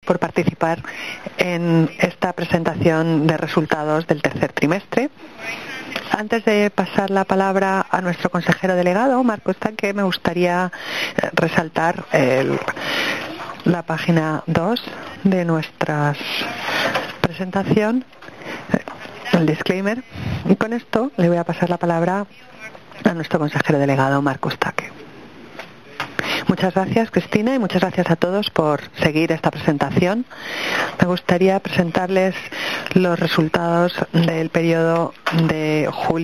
por participar en esta presentación de resultados del tercer trimestre. Antes de pasar la palabra a nuestro consejero delegado, Marco Estanque, me gustaría resaltar la página 2 de nuestra presentación, el disclaimer, y con esto le voy a pasar la palabra a nuestro consejero delegado, Marco Estanque. Muchas gracias, Cristina, y muchas gracias a todos por seguir esta presentación. Me gustaría presentarles los resultados del periodo de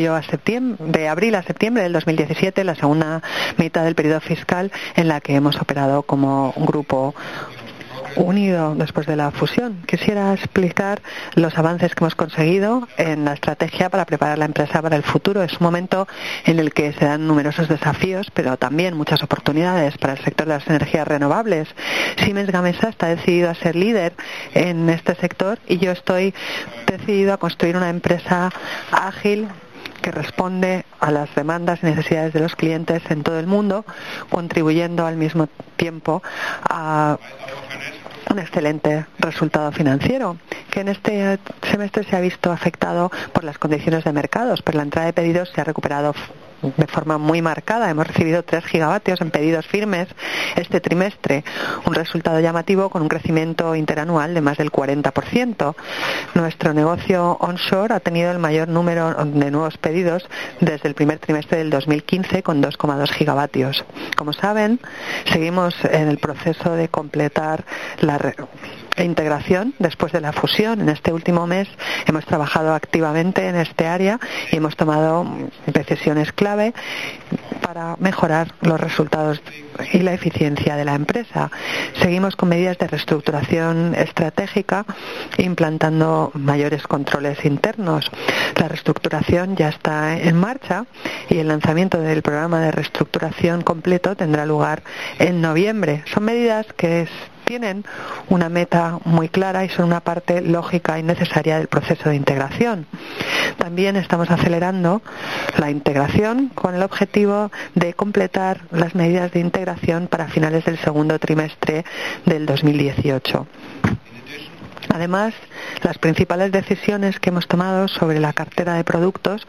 abril a septiembre del 2017, la segunda mitad del periodo fiscal en la que hemos operado como grupo unido después de la fusión. Quisiera explicar los avances que hemos conseguido en la estrategia para preparar la empresa para el futuro. Es un momento en el que se dan numerosos desafíos, pero también muchas oportunidades para el sector de las energías renovables. Siemens Gamesa está decidido a ser líder en este sector y yo estoy decidido a construir una empresa ágil que responde a las demandas y necesidades de los clientes en todo el mundo, contribuyendo al mismo tiempo a un excelente resultado financiero, que en este semestre se ha visto afectado por las condiciones de mercados, pero la entrada de pedidos se ha recuperado de forma muy marcada. Hemos recibido 3 gigavatios en pedidos firmes este trimestre, un resultado llamativo con un crecimiento interanual de más del 40%. Nuestro negocio onshore ha tenido el mayor número de nuevos pedidos desde el primer trimestre del 2015 con 2,2 gigavatios. Como saben, seguimos en el proceso de completar la integración después de la fusión. En este último mes hemos trabajado activamente en este área y hemos tomado decisiones clave para mejorar los resultados y la eficiencia de la empresa. Seguimos con medidas de reestructuración estratégica, implantando mayores controles internos. La reestructuración ya está en marcha y el lanzamiento del programa de reestructuración completo tendrá lugar en noviembre. Son medidas que tienen una meta muy clara y son una parte lógica y necesaria del proceso de integración. También estamos acelerando la integración con el objetivo de completar las medidas de integración para finales del segundo trimestre del 2018. Además, las principales decisiones que hemos tomado sobre la cartera de productos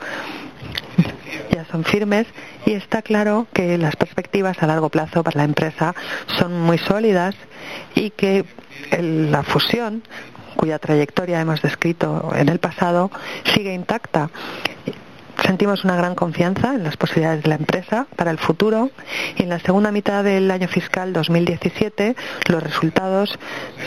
ya son firmes y está claro que las perspectivas a largo plazo para la empresa son muy sólidas y que la fusión, cuya trayectoria hemos descrito en el pasado, sigue intacta. Sentimos una gran confianza en las posibilidades de la empresa para el futuro y en la segunda mitad del año fiscal 2017 los resultados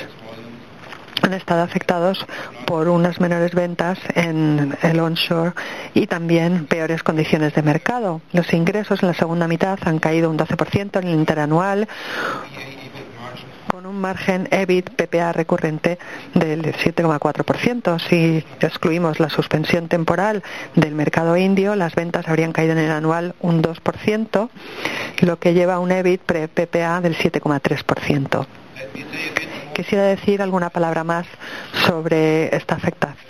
han estado afectados por unas menores ventas en el onshore y también peores condiciones de mercado. Los ingresos en la segunda mitad han caído un 12% en el interanual, con un margen EBIT PPA recurrente del 7,4%. Si excluimos la suspensión temporal del mercado indio, las ventas habrían caído en el anual un 2%, lo que lleva a un EBIT PPA del 7,3%. Quisiera decir alguna palabra más sobre esta afectación.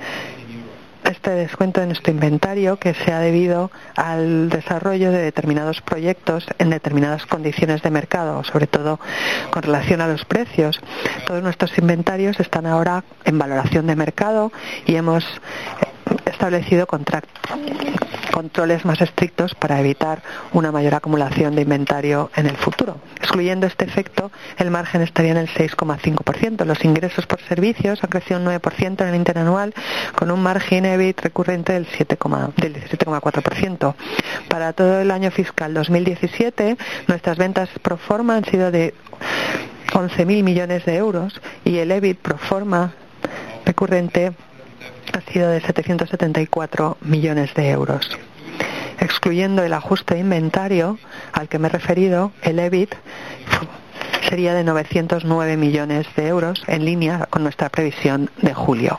Este descuento de nuestro inventario que se ha debido al desarrollo de determinados proyectos en determinadas condiciones de mercado, sobre todo con relación a los precios. Todos nuestros inventarios están ahora en valoración de mercado y hemos establecido controles más estrictos para evitar una mayor acumulación de inventario en el futuro. Excluyendo este efecto, el margen estaría en el 6,5%. Los ingresos por servicios han crecido un 9% en el interanual, con un margen EBIT recurrente del 17,4%. Para todo el año fiscal 2017, nuestras ventas pro forma han sido de 11.000 millones de euros y el EBIT pro forma recurrente ha sido de 774 millones de euros. Excluyendo el ajuste de inventario al que me he referido, el EBIT sería de 909 millones de euros, en línea con nuestra previsión de julio.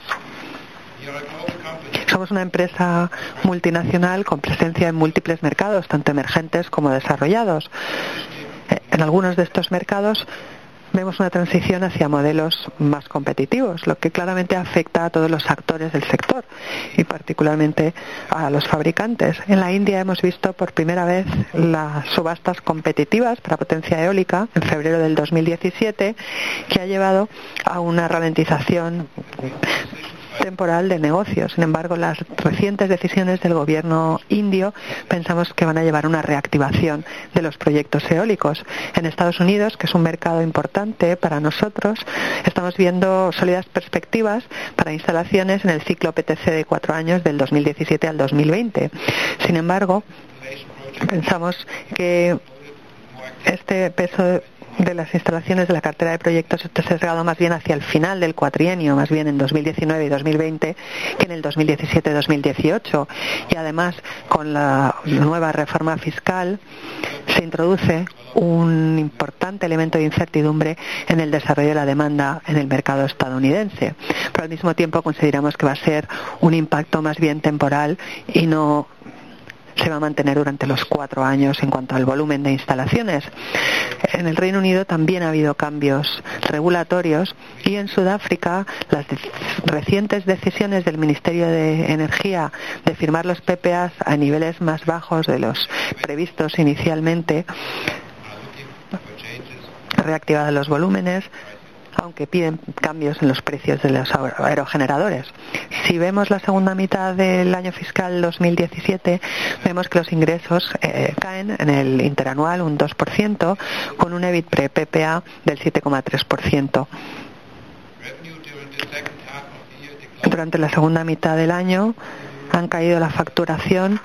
Somos una empresa multinacional con presencia en múltiples mercados, tanto emergentes como desarrollados. En algunos de estos mercados vemos una transición hacia modelos más competitivos, lo que claramente afecta a todos los actores del sector y particularmente a los fabricantes. En la India hemos visto por primera vez las subastas competitivas para potencia eólica en febrero del 2017, que ha llevado a una ralentización temporal de negocios. Sin embargo, las recientes decisiones del gobierno indio pensamos que van a llevar a una reactivación de los proyectos eólicos. En Estados Unidos, que es un mercado importante para nosotros, estamos viendo sólidas perspectivas para instalaciones en el ciclo PTC de 4 años del 2017 al 2020. Sin embargo, pensamos que este peso de las instalaciones de la cartera de proyectos está sesgado más bien hacia el final del cuatrienio, más bien en 2019 y 2020, que en el 2017-2018. Y además, con la nueva reforma fiscal, se introduce un importante elemento de incertidumbre en el desarrollo de la demanda en el mercado estadounidense. Pero al mismo tiempo consideramos que va a ser un impacto más bien temporal y no se va a mantener durante los 4 años en cuanto al volumen de instalaciones. En el Reino Unido también ha habido cambios regulatorios y en Sudáfrica las recientes decisiones del Ministerio de Energía de firmar los PPAs a niveles más bajos de los previstos inicialmente, reactivados los volúmenes, aunque piden cambios en los precios de los aerogeneradores. Si vemos la segunda mitad del año fiscal 2017, vemos que los ingresos caen en el interanual un 2%, con un EBIT pre-PPA del 7,3%. Durante la segunda mitad del año han caído la facturación,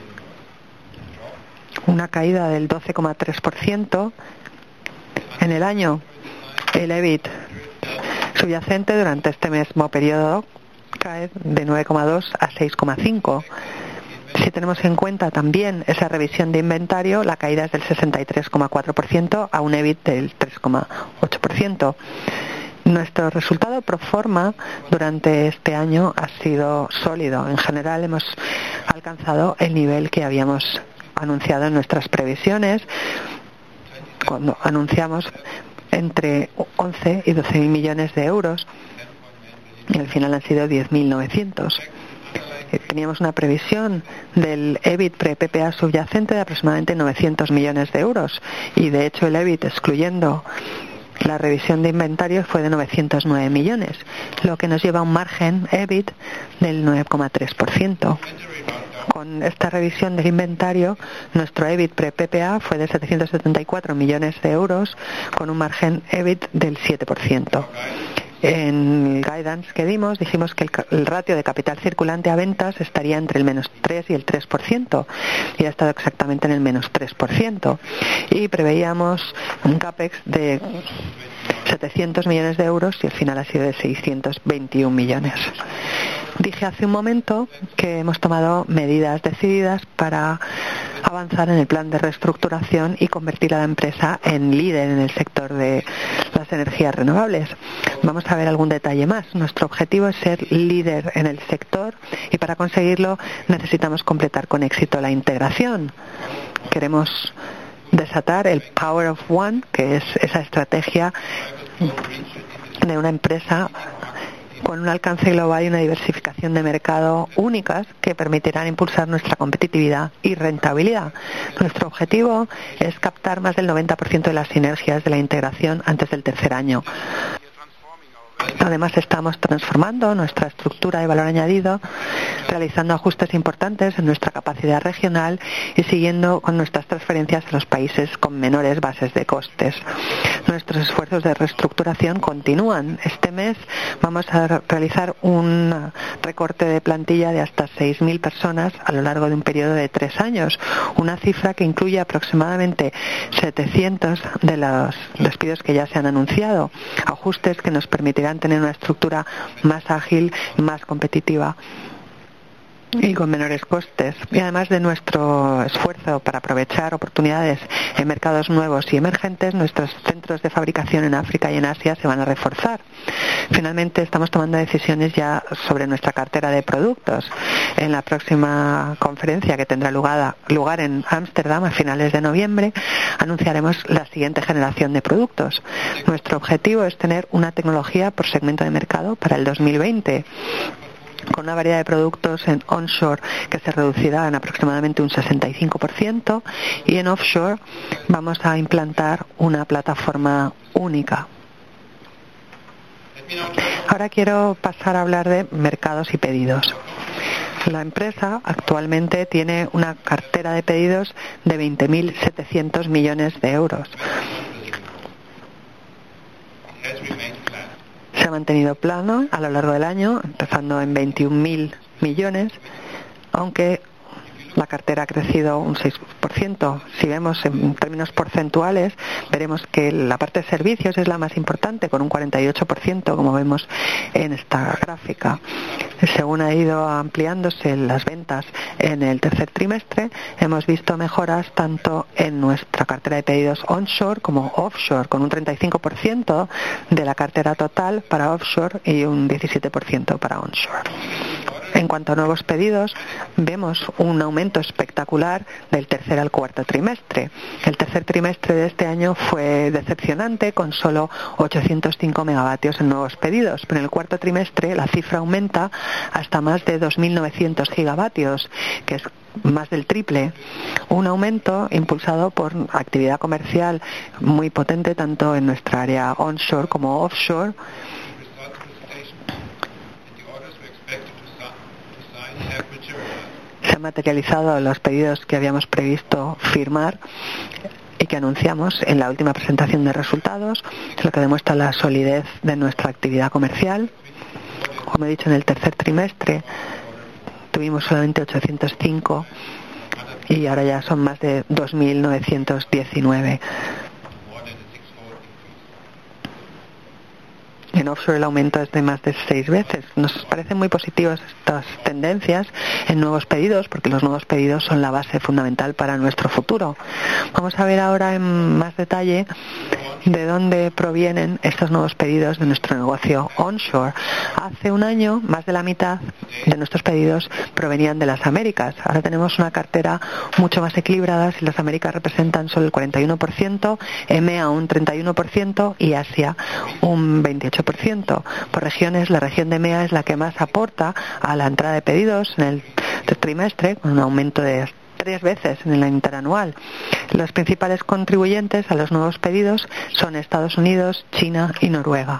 una caída del 12,3%. En el año, el EBIT subyacente durante este mismo periodo cae de 9,2 a 6,5. Si tenemos en cuenta también esa revisión de inventario, la caída es del 63,4% a un EBIT del 3,8%. Nuestro resultado pro forma durante este año ha sido sólido. En general hemos alcanzado el nivel que habíamos anunciado en nuestras previsiones cuando anunciamos entre 11 y 12.000 millones de euros y al final han sido 10.900. Teníamos una previsión del EBIT pre-PPA subyacente de aproximadamente 900 millones de euros y de hecho el EBIT excluyendo la revisión de inventario fue de 909 millones, lo que nos lleva a un margen EBIT del 9,3%. Con esta revisión del inventario, nuestro EBIT pre-PPA fue de 774 millones de euros, con un margen EBIT del 7%. En el guidance que dimos, dijimos que el ratio de capital circulante a ventas estaría entre el menos 3 y el 3%, y ha estado exactamente en el menos 3%. Y preveíamos un CAPEX de 700 millones de euros y al final ha sido de 621 millones. Dije hace un momento que hemos tomado medidas decididas para avanzar en el plan de reestructuración y convertir a la empresa en líder en el sector de las energías renovables. Vamos a ver algún detalle más. Nuestro objetivo es ser líder en el sector y para conseguirlo necesitamos completar con éxito la integración. Queremos desatar el Power of One, que es esa estrategia de una empresa con un alcance global y una diversificación de mercado únicas que permitirán impulsar nuestra competitividad y rentabilidad. Nuestro objetivo es captar más del 90% de las sinergias de la integración antes del tercer año. Además, estamos transformando nuestra estructura de valor añadido, realizando ajustes importantes en nuestra capacidad regional y siguiendo con nuestras transferencias a los países con menores bases de costes. Nuestros esfuerzos de reestructuración continúan. Este mes vamos a realizar un recorte de plantilla de hasta 6.000 personas a lo largo de un periodo de 3 años, una cifra que incluye aproximadamente 700 de los despidos que ya se han anunciado, ajustes que nos permitirán tener una estructura más ágil, más competitiva y con menores costes. Y además de nuestro esfuerzo para aprovechar oportunidades en mercados nuevos y emergentes, nuestros centros de fabricación en África y en Asia se van a reforzar. Finalmente, estamos tomando decisiones ya sobre nuestra cartera de productos. En la próxima conferencia, que tendrá lugar en Ámsterdam a finales de noviembre, anunciaremos la siguiente generación de productos. Nuestro objetivo es tener una tecnología por segmento de mercado para el 2020, con una variedad de productos en onshore que se reducirá en aproximadamente un 65%, y en offshore vamos a implantar una plataforma única. Ahora quiero pasar a hablar de mercados y pedidos. La empresa actualmente tiene una cartera de pedidos de 20.700 millones de euros. Se ha mantenido plano a lo largo del año, empezando en 21.000 millones, aunque la cartera ha crecido un 6%. Si vemos en términos porcentuales, veremos que la parte de servicios es la más importante, con un 48%, como vemos en esta gráfica. Según ha ido ampliándose las ventas en el tercer trimestre, hemos visto mejoras tanto en nuestra cartera de pedidos onshore como offshore, con un 35% de la cartera total para offshore y un 17% para onshore. En cuanto a nuevos pedidos, vemos un aumento espectacular del tercer al cuarto trimestre. El tercer trimestre de este año fue decepcionante, con solo 805 megavatios en nuevos pedidos, pero en el cuarto trimestre la cifra aumenta hasta más de 2.900 gigavatios, que es más del triple, un aumento impulsado por actividad comercial muy potente tanto en nuestra área onshore como offshore. Se han materializado los pedidos que habíamos previsto firmar y que anunciamos en la última presentación de resultados, lo que demuestra la solidez de nuestra actividad comercial. Como he dicho, en el tercer trimestre tuvimos solamente 805 y ahora ya son más de 2.919. En offshore el aumento es de más de 6 veces. Nos parecen muy positivas estas tendencias en nuevos pedidos, porque los nuevos pedidos son la base fundamental para nuestro futuro. Vamos a ver ahora en más detalle de dónde provienen estos nuevos pedidos de nuestro negocio onshore. Hace un año, más de la mitad de nuestros pedidos provenían de las Américas. Ahora tenemos una cartera mucho más equilibrada. Si las Américas representan solo el 41%, EMEA un 31% y Asia un 28%. Por regiones, la región de EMEA es la que más aporta a la entrada de pedidos en el trimestre, con un aumento de 3 veces en el interanual. Los principales contribuyentes a los nuevos pedidos son Estados Unidos, China y Noruega.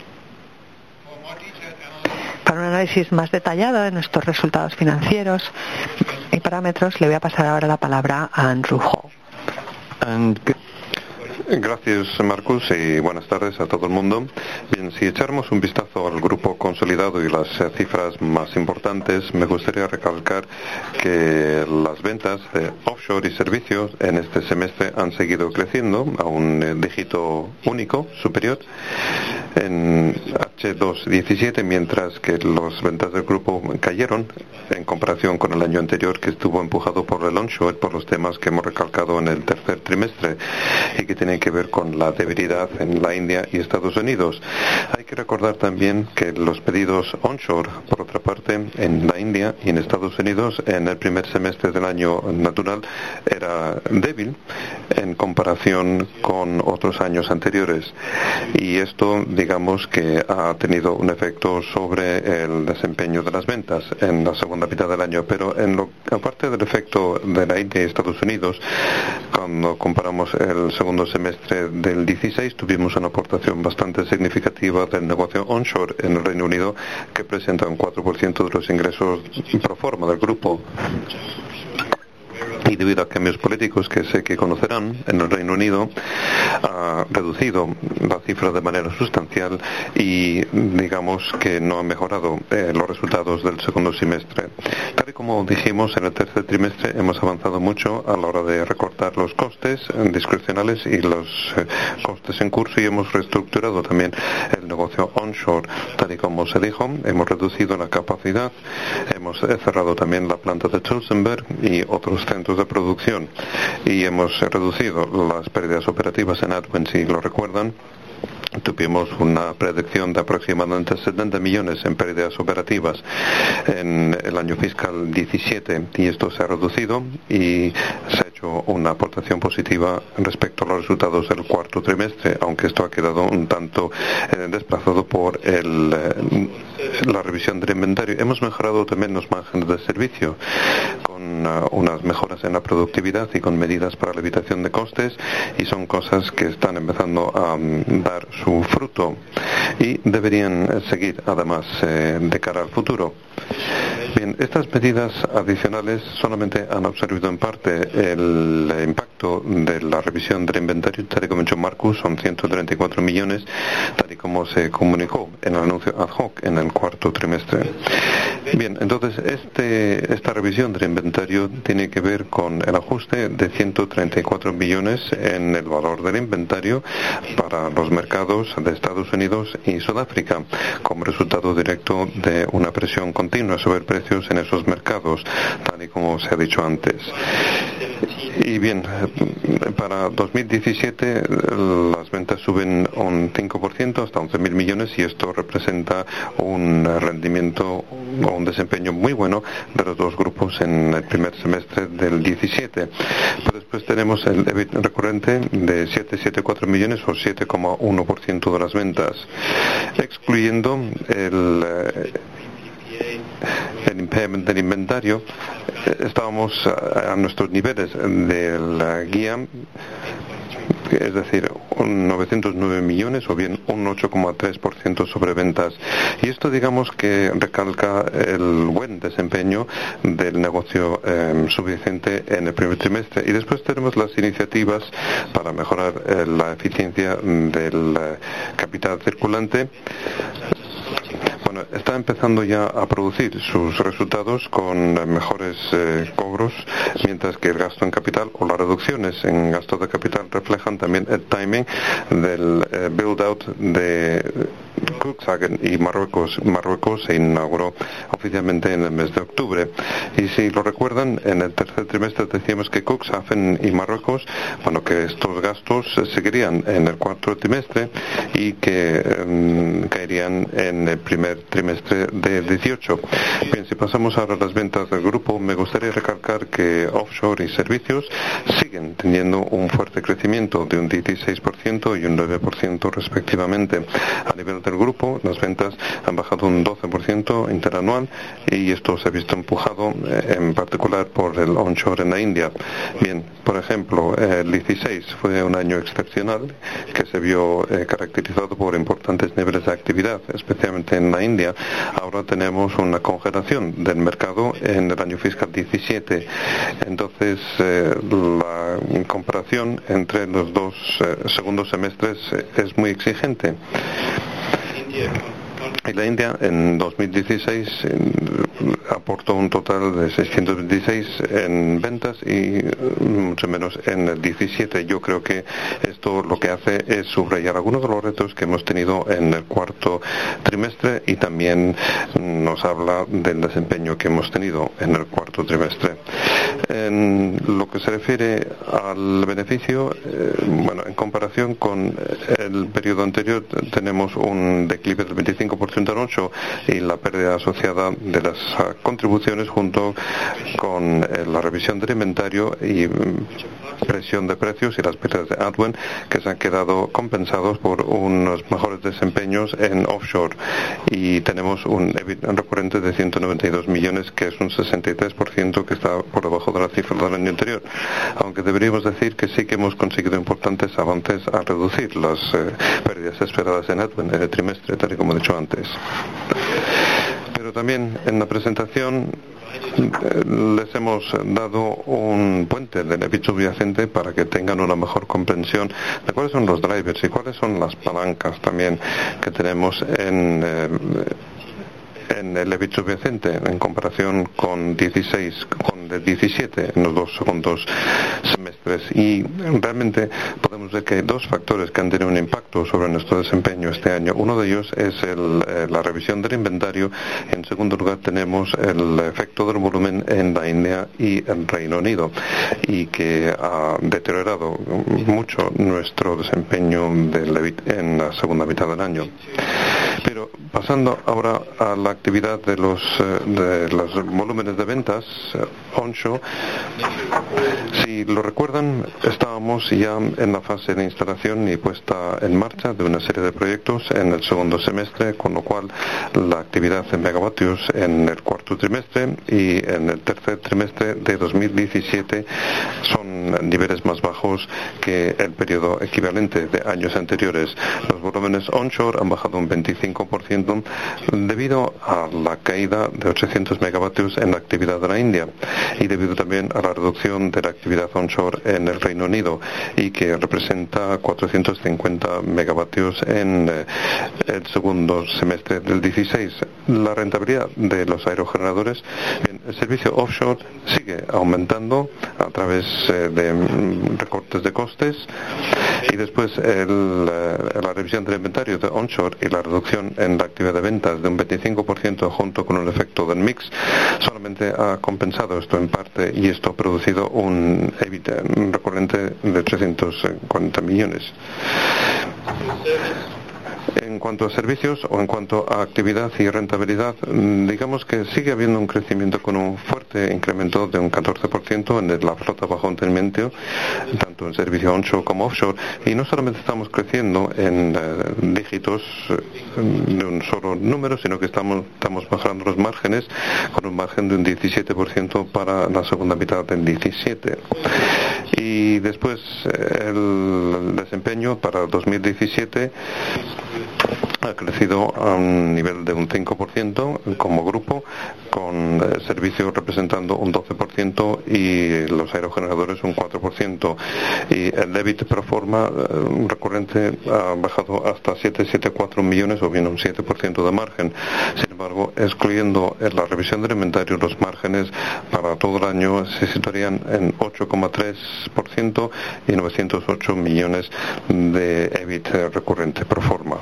Para un análisis más detallado de nuestros resultados financieros y parámetros, le voy a pasar ahora la palabra a Andrew Hall. Gracias, Marcus, y buenas tardes a todo el mundo. Bien, si echáramos un vistazo al grupo consolidado y las cifras más importantes, me gustaría recalcar que las ventas de offshore y servicios en este semestre han seguido creciendo a un dígito único superior en H217, mientras que las ventas del grupo cayeron en comparación con el año anterior, que estuvo empujado por el onshore, por los temas que hemos recalcado en el tercer trimestre y que tienen que ver con la debilidad en la India y Estados Unidos. Hay que recordar también que los pedidos onshore, por otra parte, en la India y en Estados Unidos, en el primer semestre del año natural, era débil en comparación con otros años anteriores. Y esto, digamos, que ha tenido un efecto sobre el desempeño de las ventas en la segunda mitad del año. Pero aparte del efecto de la India y Estados Unidos, cuando comparamos el segundo semestre del 16, tuvimos una aportación bastante significativa del negocio onshore en el Reino Unido, que presenta un 4% de los ingresos pro forma del grupo. Y debido a cambios políticos que sé que conocerán en el Reino Unido, ha reducido la cifra de manera sustancial y digamos que no ha mejorado los resultados del segundo semestre. Tal y como dijimos, en el tercer trimestre hemos avanzado mucho a la hora de recortar los costes discrecionales y los costes en curso, y hemos reestructurado también el negocio onshore. Tal y como se dijo, hemos reducido la capacidad, hemos cerrado también la planta de Tulsenberg y otros centros de producción, y hemos reducido las pérdidas operativas en Advent, si lo recuerdan, tuvimos una predicción de aproximadamente 70 millones en pérdidas operativas en el año fiscal 17 y esto se ha reducido y se ha hecho una aportación positiva respecto a los resultados del cuarto trimestre, aunque esto ha quedado un tanto desplazado por la revisión del inventario. Hemos mejorado también los márgenes de servicio con unas mejoras en la productividad y con medidas para la evitación de costes, y son cosas que están empezando a dar su fruto y deberían seguir además de cara al futuro. Bien, estas medidas adicionales solamente han absorbido en parte el impacto de la revisión del inventario, tal y como ha dicho Marcus, son 134 millones, tal y como se comunicó en el anuncio ad hoc en el cuarto trimestre. Bien, entonces esta revisión del inventario tiene que ver con el ajuste de 134 millones en el valor del inventario para los mercados de Estados Unidos y Sudáfrica, como resultado directo de una presión continua sobre precios en esos mercados, tal y como se ha dicho antes. Y bien, para 2017 las ventas suben un 5% hasta 11.000 millones, y esto representa un rendimiento o un desempeño muy bueno de los dos grupos en el primer semestre del 17. Pero después tenemos el EBIT recurrente de 774 millones o 7,1% de las ventas, excluyendo el impairment del inventario. Estábamos a nuestros niveles de la guía, es decir, 909 millones o bien un 8,3% sobre ventas. Y esto, digamos, que recalca el buen desempeño del negocio subyacente en el primer trimestre. Y después tenemos las iniciativas para mejorar la eficiencia del capital circulante. Bueno, está empezando ya a producir sus resultados con mejores cobros, mientras que el gasto en capital o las reducciones en gasto de capital reflejan también el timing del build-out de Cuxhaven y Marruecos. Marruecos se inauguró oficialmente en el mes de octubre. Y si lo recuerdan, en el tercer trimestre decíamos que Cuxhaven y Marruecos, bueno, que estos gastos seguirían en el cuarto trimestre y que caerían en el primer trimestre de 18. Bien, si pasamos ahora a las ventas del grupo, me gustaría recalcar que offshore y servicios siguen teniendo un fuerte crecimiento de un 16% y un 9% respectivamente. A nivel del grupo, las ventas han bajado un 12% interanual, y esto se ha visto empujado en particular por el onshore en la India. Bien, por ejemplo, el 16 fue un año excepcional que se vio caracterizado por importantes niveles de actividad, especialmente en la India. Ahora tenemos una congelación del mercado en el año fiscal 17. Entonces, la comparación entre los dos segundos semestres es muy exigente. Y la India en 2016 aportó un total de 626 en ventas y mucho menos en el 17. Yo creo que esto lo que hace es subrayar algunos de los retos que hemos tenido en el cuarto trimestre, y también nos habla del desempeño que hemos tenido en el cuarto trimestre. En lo que se refiere al beneficio, bueno, en comparación con el periodo anterior tenemos un declive del 25% en 8, y la pérdida asociada de las contribuciones junto con la revisión del inventario y presión de precios y las pérdidas de Adwen, que se han quedado compensados por unos mejores desempeños en offshore, y tenemos un EBIT recurrente de 192 millones, que es un 63% que está por debajo de la cifra del año anterior, aunque deberíamos decir que sí que hemos conseguido importantes avances a reducir las pérdidas esperadas en Adwen en el trimestre, tal y como he dicho antes. Pero también en la presentación les hemos dado un puente del EBIT subyacente para que tengan una mejor comprensión de cuáles son los drivers y cuáles son las palancas también que tenemos en el EBIT subyacente en comparación con 16, con el 17 en los dos segundos semestres. trimestres, y realmente podemos ver que hay dos factores que han tenido un impacto sobre nuestro desempeño este año. Uno de ellos es la revisión del inventario. En segundo lugar tenemos el efecto del volumen en la India y el Reino Unido, y que ha deteriorado mucho nuestro desempeño del EBIT en la segunda mitad del año. Pero pasando ahora a la actividad de los volúmenes de ventas onshore, si lo recuerdan, estábamos ya en la fase de instalación y puesta en marcha de una serie de proyectos en el segundo semestre, con lo cual la actividad en megavatios en el cuarto trimestre y en el tercer trimestre de 2017 son niveles más bajos que el periodo equivalente de años anteriores. Los volúmenes onshore han bajado un 25% debido a la caída de 800 megavatios en la actividad de la India, y debido también a la reducción de la actividad onshore en el Reino Unido, y que representa 450 megavatios en el segundo semestre del 16. La rentabilidad de los aerogeneradores, el servicio offshore sigue aumentando a través de recortes de costes, y después la revisión del inventario de onshore y la reducción en la actividad de ventas de un 25% junto con el efecto del mix solamente ha compensado esto en parte, y esto ha producido un EBIT recurrente de 340 millones. En cuanto a servicios o en cuanto a actividad y rentabilidad, digamos que sigue habiendo un crecimiento con un fuerte incremento de un 14% en la flota bajo mantenimiento, tanto en servicio onshore como offshore, y no solamente estamos creciendo en dígitos de un solo número, sino que estamos bajando los márgenes con un margen de un 17% para la segunda mitad del 17. Y después el desempeño para 2017 ha crecido a un nivel de un 5% como grupo, con servicios representando un 12% y los aerogeneradores un 4%. Y el EBIT pro forma recurrente ha bajado hasta 774 millones, o bien un 7% de margen. Sin embargo, excluyendo la revisión del inventario, los márgenes para todo el año se situarían en 8,3% y 908 millones de EBIT recurrente pro forma.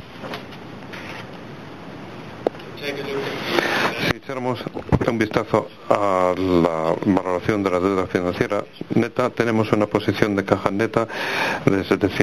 Si echáramos un vistazo a la valoración de la deuda financiera neta, tenemos una posición de caja neta de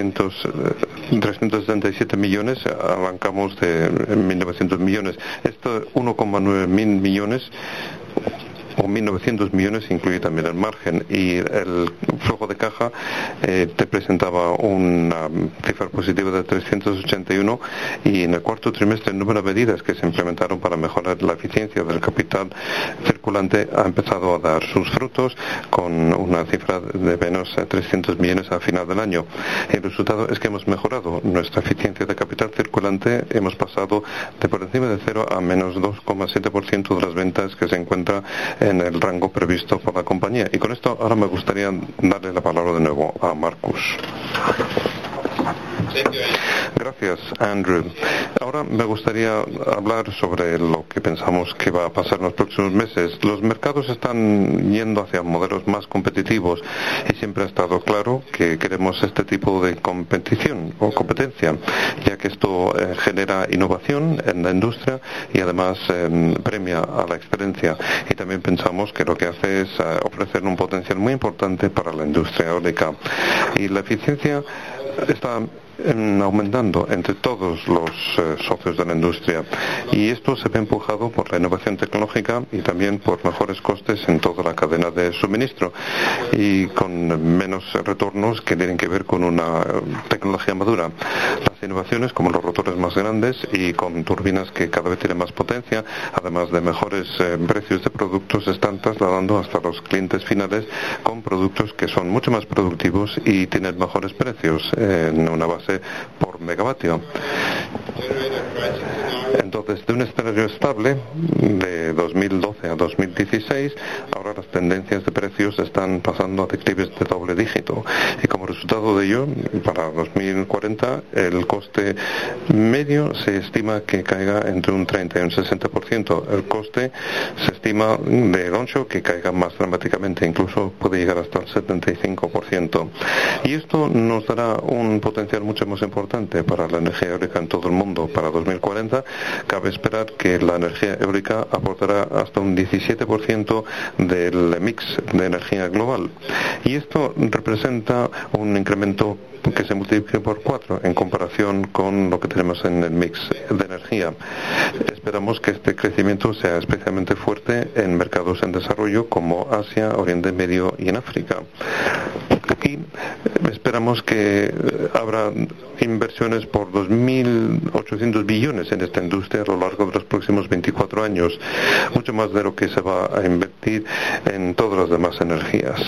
377 millones, arrancamos de 1.900 millones. Esto 1,9 mil millones o 1.900 millones incluye también el margen, y el flujo de caja te presentaba una cifra positiva de 381, y en el cuarto trimestre el número de medidas que se implementaron para mejorar la eficiencia del capital circulante ha empezado a dar sus frutos, con una cifra de menos 300 millones al final del año. El resultado es que hemos mejorado nuestra eficiencia de capital circulante, hemos pasado de por encima de 0 a menos 2,7% de las ventas, que se encuentra en el rango previsto por la compañía. Y con esto ahora me gustaría darle la palabra de nuevo a Marcus. Gracias, Andrew. Ahora me gustaría hablar sobre lo que pensamos que va a pasar en los próximos meses. Los mercados están yendo hacia modelos más competitivos, y siempre ha estado claro que queremos este tipo de competición o competencia, ya que esto genera innovación en la industria y además premia a la excelencia. Y también pensamos que lo que hace es ofrecer un potencial muy importante para la industria eólica. Y la eficiencia está aumentando entre todos los socios de la industria, y esto se ve empujado por la innovación tecnológica y también por mejores costes en toda la cadena de suministro, y con menos retornos que tienen que ver con una tecnología madura. Las innovaciones, como los rotores más grandes y con turbinas que cada vez tienen más potencia, además de mejores precios de productos, se están trasladando hasta los clientes finales con productos que son mucho más productivos y tienen mejores precios en una base por megavatio. Entonces, de un escenario estable de 2012 a 2016, ahora las tendencias de precios están pasando a declives de doble dígito. Y como resultado de ello, para 2040, el coste medio se estima que caiga entre un 30 y un 60%. El coste se estima del onshore que caiga más dramáticamente, incluso puede llegar hasta el 75%. Y esto nos dará un potencial mucho más importante para la energía eólica en todo el mundo. Para 2040 cabe esperar que la energía eólica aportará hasta un 17% del mix de energía global. Y esto representa un incremento que se multiplique por 4 en comparación con lo que tenemos en el mix de energía. Esperamos que este crecimiento sea especialmente fuerte en mercados en desarrollo como Asia, Oriente Medio y en África. Y esperamos que habrá inversiones por 2.800 billones en esta industria a lo largo de los próximos 24 años, mucho más de lo que se va a invertir en todas las demás energías.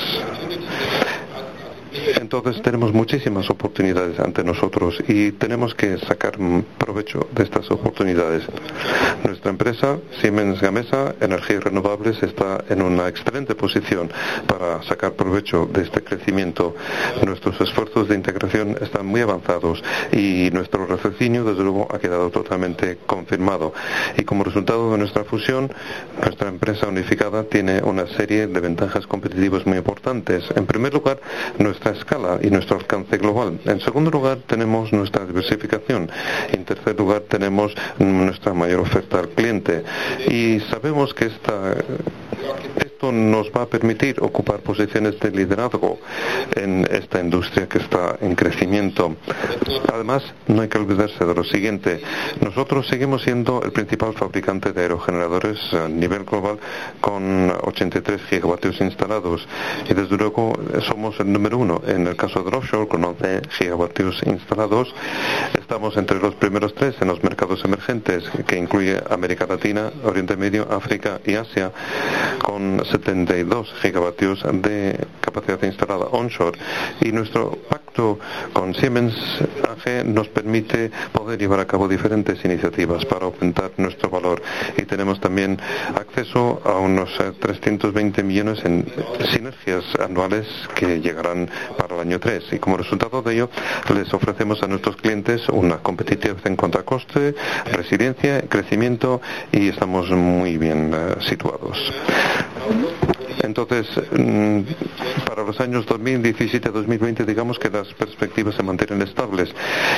Entonces tenemos muchísimas oportunidades ante nosotros y tenemos que sacar provecho de estas oportunidades. Nuestra empresa, Siemens Gamesa Energías Renovables, está en una excelente posición para sacar provecho de este crecimiento. Nuestros esfuerzos de integración están muy avanzados y nuestro raciocinio, desde luego, ha quedado totalmente confirmado. Y como resultado de nuestra fusión, nuestra empresa unificada tiene una serie de ventajas competitivas muy importantes. En primer lugar, nuestra escala y nuestro alcance global. En segundo lugar, tenemos nuestra diversificación. En tercer lugar, tenemos nuestra mayor oferta al cliente. Y sabemos que esto nos va a permitir ocupar posiciones de liderazgo en esta industria que está en crecimiento. Además, no hay que olvidarse de lo siguiente. Nosotros seguimos siendo el principal fabricante de aerogeneradores a nivel global con 83 gigavatios instalados. Y desde luego somos el número 1 en el caso del offshore con 11 gigavatios instalados. Estamos entre los primeros 3 en los mercados emergentes, que incluye América Latina, Oriente Medio, África y Asia, con 72 gigavatios de capacidad instalada onshore. Y nuestro pacto con Siemens AG nos permite poder llevar a cabo diferentes iniciativas para aumentar nuestro valor. Y tenemos también acceso a unos 320 millones en sinergias anuales que llegarán para el año 3. Y como resultado de ello, les ofrecemos a nuestros clientes una competitividad en cuanto a coste, resiliencia, crecimiento, y estamos muy bien situados. Entonces, para los años 2017 a 2020, digamos que las perspectivas se mantienen estables.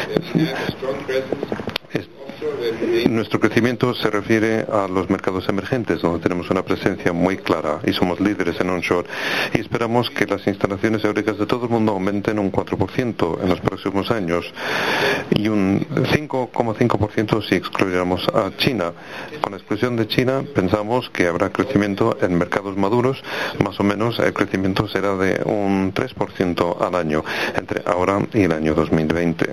Nuestro crecimiento se refiere a los mercados emergentes, donde tenemos una presencia muy clara y somos líderes en onshore. Y esperamos que las instalaciones eólicas de todo el mundo aumenten un 4% en los próximos años y un 5,5% si excluyéramos a China. Con la exclusión de China, pensamos que habrá crecimiento en mercados maduros. Más o menos el crecimiento será de un 3% al año entre ahora y el año 2020.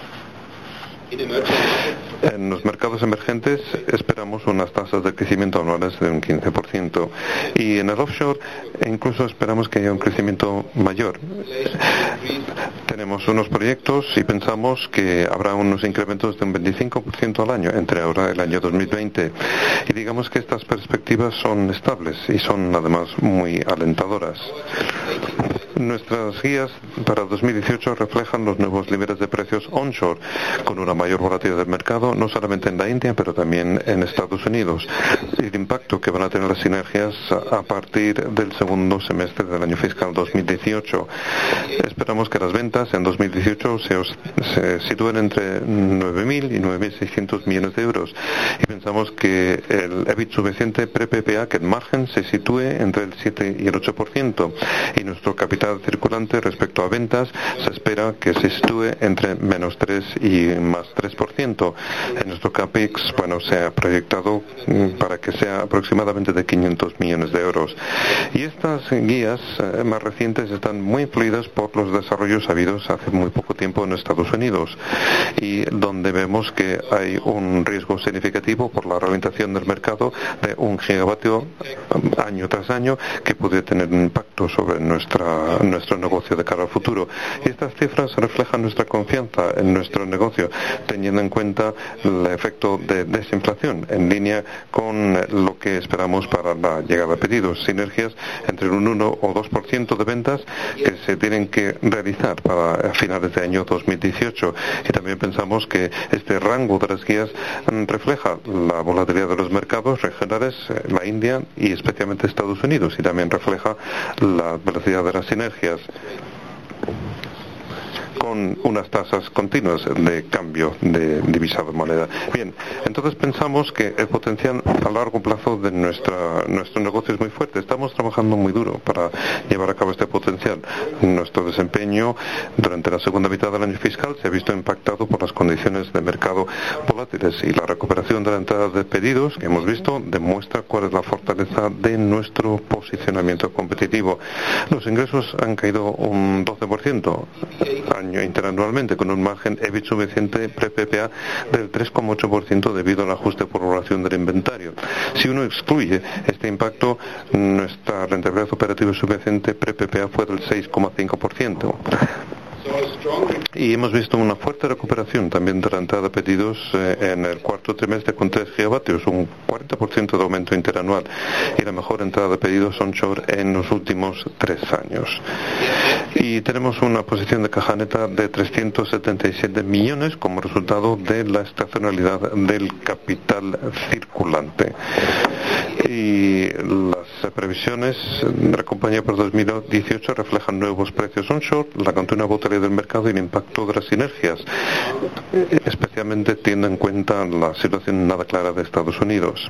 En los mercados emergentes esperamos unas tasas de crecimiento anuales de un 15%, y en el offshore incluso esperamos que haya un crecimiento mayor. Tenemos unos proyectos y pensamos que habrá unos incrementos de un 25% al año entre ahora y el año 2020, y digamos que estas perspectivas son estables y son además muy alentadoras. Nuestras guías para 2018 reflejan los nuevos niveles de precios onshore, con una mayor volatilidad del mercado, no solamente en la India, pero también en Estados Unidos, y el impacto que van a tener las sinergias a partir del segundo semestre del año fiscal 2018. Esperamos que las ventas en 2018 se sitúen entre 9.000 y 9.600 millones de euros, y pensamos que el EBIT suficiente pre-PPA, que el margen se sitúe entre el 7 y el 8%, y nuestro capital circulante respecto a ventas se espera que se sitúe entre menos 3 y más 3%. En nuestro CAPEX, se ha proyectado para que sea aproximadamente de 500 millones de euros. Y estas guías más recientes están muy influidas por los desarrollos habidos hace muy poco tiempo en Estados Unidos, y donde vemos que hay un riesgo significativo por la reorientación del mercado de 1 gigavatio año tras año, que puede tener un impacto sobre nuestra nuestro negocio de cara al futuro. Y estas cifras reflejan nuestra confianza en nuestro negocio, teniendo en cuenta el efecto de desinflación en línea con lo que esperamos para la llegada de pedidos. Sinergias entre un 1 o 2% de ventas que se tienen que realizar para finales de año 2018. Y también pensamos que este rango de las guías refleja la volatilidad de los mercados regionales, la India y especialmente Estados Unidos, y también refleja la velocidad de las sinergias con unas tasas continuas de cambio de divisa de moneda. Bien, entonces pensamos que el potencial a largo plazo de nuestro negocio es muy fuerte. Estamos trabajando muy duro para llevar a cabo este potencial. Nuestro desempeño durante la segunda mitad del año fiscal se ha visto impactado por las condiciones de mercado volátiles, y la recuperación de la entrada de pedidos que hemos visto demuestra cuál es la fortaleza de nuestro posicionamiento competitivo. Los ingresos han caído un 12% interanualmente, con un margen EBIT suficiente pre-PPA del 3,8% debido al ajuste por valoración del inventario. Si uno excluye este impacto, nuestra rentabilidad operativa suficiente pre-PPA fue del 6,5%. Y hemos visto una fuerte recuperación también de la entrada de pedidos en el cuarto trimestre con 3 gigavatios, un 40% de aumento interanual, y la mejor entrada de pedidos onshore en los últimos 3 años. Y tenemos una posición de caja neta de 377 millones como resultado de la estacionalidad del capital circulante. Y las previsiones de la compañía para 2018 reflejan nuevos precios onshore, la continua volatilidad del mercado y el impacto de las sinergias, especialmente teniendo en cuenta la situación nada clara de Estados Unidos.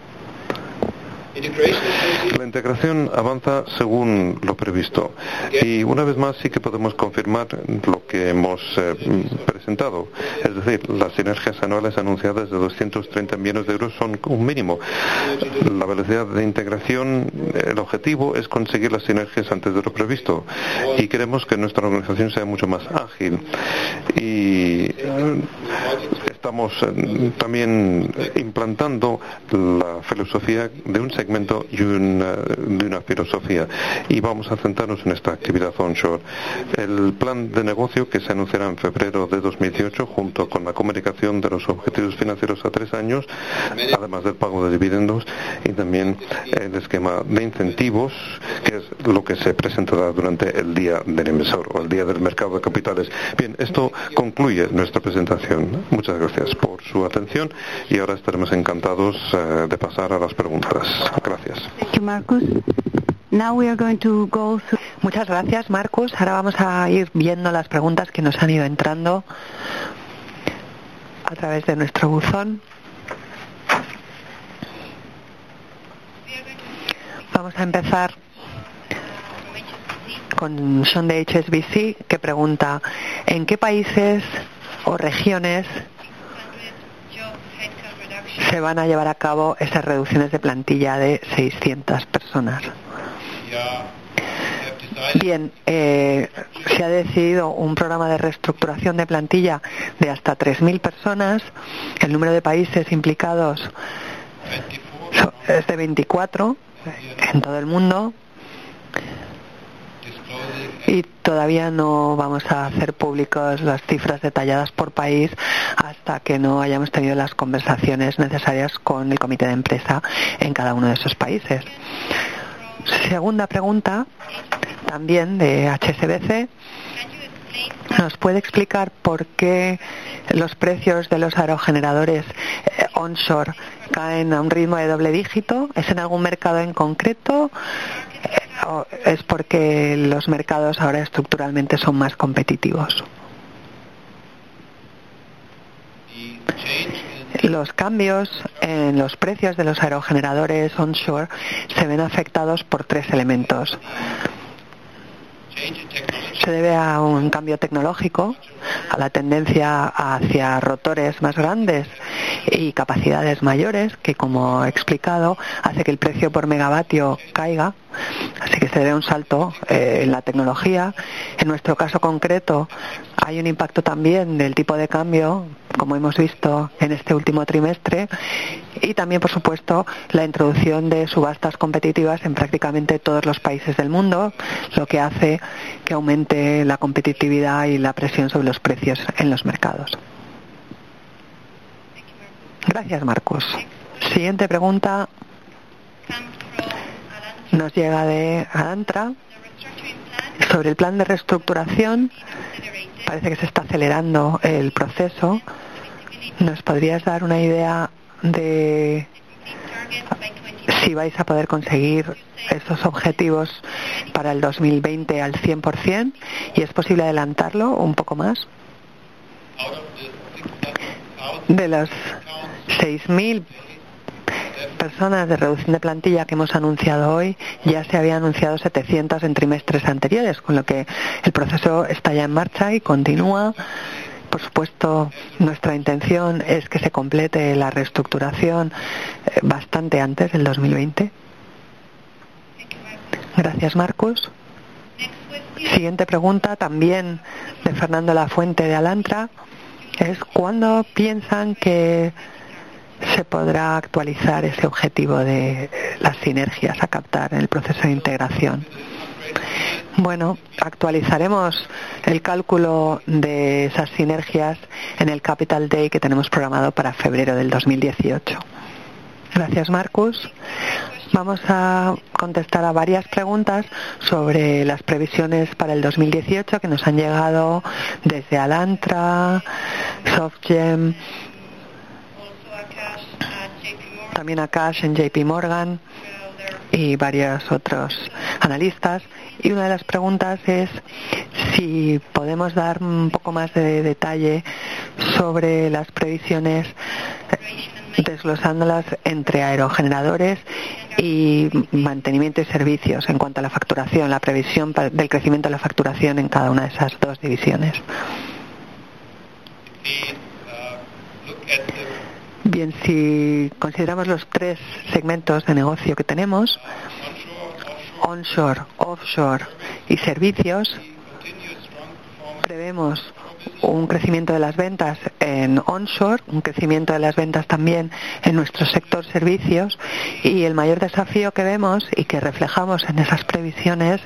La integración avanza según lo previsto, y una vez más sí que podemos confirmar lo que hemos presentado, es decir, las sinergias anuales anunciadas de 230 millones de euros son un mínimo. La velocidad de integración, el objetivo es conseguir las sinergias antes de lo previsto, y queremos que nuestra organización sea mucho más ágil, y estamos también implantando la filosofía de un segmento y de una filosofía, y vamos a centrarnos en esta actividad onshore. El plan de negocio que se anunciará en febrero de 2018, junto con la comunicación de los objetivos financieros a 3 años, además del pago de dividendos, y también el esquema de incentivos, que es lo que se presentará durante el día del emisor o el día del mercado de capitales. Bien, esto concluye nuestra presentación. Muchas gracias por su atención, y ahora estaremos encantados de pasar a las preguntas. Gracias. Muchas gracias, Marcus. Ahora vamos a ir viendo las preguntas que nos han ido entrando a través de nuestro buzón. Vamos a empezar con Sean de HSBC, que pregunta: ¿en qué países o regiones se van a llevar a cabo esas reducciones de plantilla de 600 personas? Bien, se ha decidido un programa de reestructuración de plantilla de hasta 3.000 personas. El número de países implicados es de 24 en todo el mundo, y todavía no vamos a hacer públicos las cifras detalladas por país hasta que no hayamos tenido las conversaciones necesarias con el comité de empresa en cada uno de esos países. Segunda pregunta, también de HSBC. ¿Nos puede explicar por qué los precios de los aerogeneradores onshore caen a un ritmo de doble dígito? ¿Es en algún mercado en concreto? ¿O es porque los mercados ahora estructuralmente son más competitivos? Los cambios en los precios de los aerogeneradores onshore se ven afectados por 3 elementos. Se debe a un cambio tecnológico, a la tendencia hacia rotores más grandes y capacidades mayores, que como he explicado hace que el precio por megavatio caiga. Así que se debe un salto en la tecnología. En nuestro caso concreto hay un impacto también del tipo de cambio, como hemos visto en este último trimestre, y también, por supuesto, la introducción de subastas competitivas en prácticamente todos los países del mundo, lo que hace que aumente la competitividad y la presión sobre los precios en los mercados. Gracias, Marcus. Siguiente pregunta nos llega de Alantra sobre el plan de reestructuración. Parece que se está acelerando el proceso. ¿Nos podrías dar una idea de si vais a poder conseguir esos objetivos para el 2020 al 100%? ¿Y es posible adelantarlo un poco más? De los 6.000 personas de reducción de plantilla que hemos anunciado hoy, ya se había anunciado 700 en trimestres anteriores, con lo que el proceso está ya en marcha y continúa. Por supuesto, nuestra intención es que se complete la reestructuración bastante antes del 2020. Gracias, Marcus. Siguiente pregunta, también de Fernando Lafuente de Alantra, es ¿cuándo piensan que se podrá actualizar ese objetivo de las sinergias a captar en el proceso de integración? Bueno, actualizaremos el cálculo de esas sinergias en el Capital Day que tenemos programado para febrero del 2018. Gracias, Marcus. Vamos a contestar a varias preguntas sobre las previsiones para el 2018 que nos han llegado desde Alantra, SoftGem, también Akash en JP Morgan y varios otros analistas. Y una de las preguntas es si podemos dar un poco más de detalle sobre las previsiones, desglosándolas entre aerogeneradores y mantenimiento y servicios en cuanto a la facturación, la previsión del crecimiento de la facturación en cada una de esas dos divisiones. Bien, si consideramos los tres segmentos de negocio que tenemos, onshore, offshore y servicios, prevemos un crecimiento de las ventas en onshore, un crecimiento de las ventas también en nuestro sector servicios, y el mayor desafío que vemos y que reflejamos en esas previsiones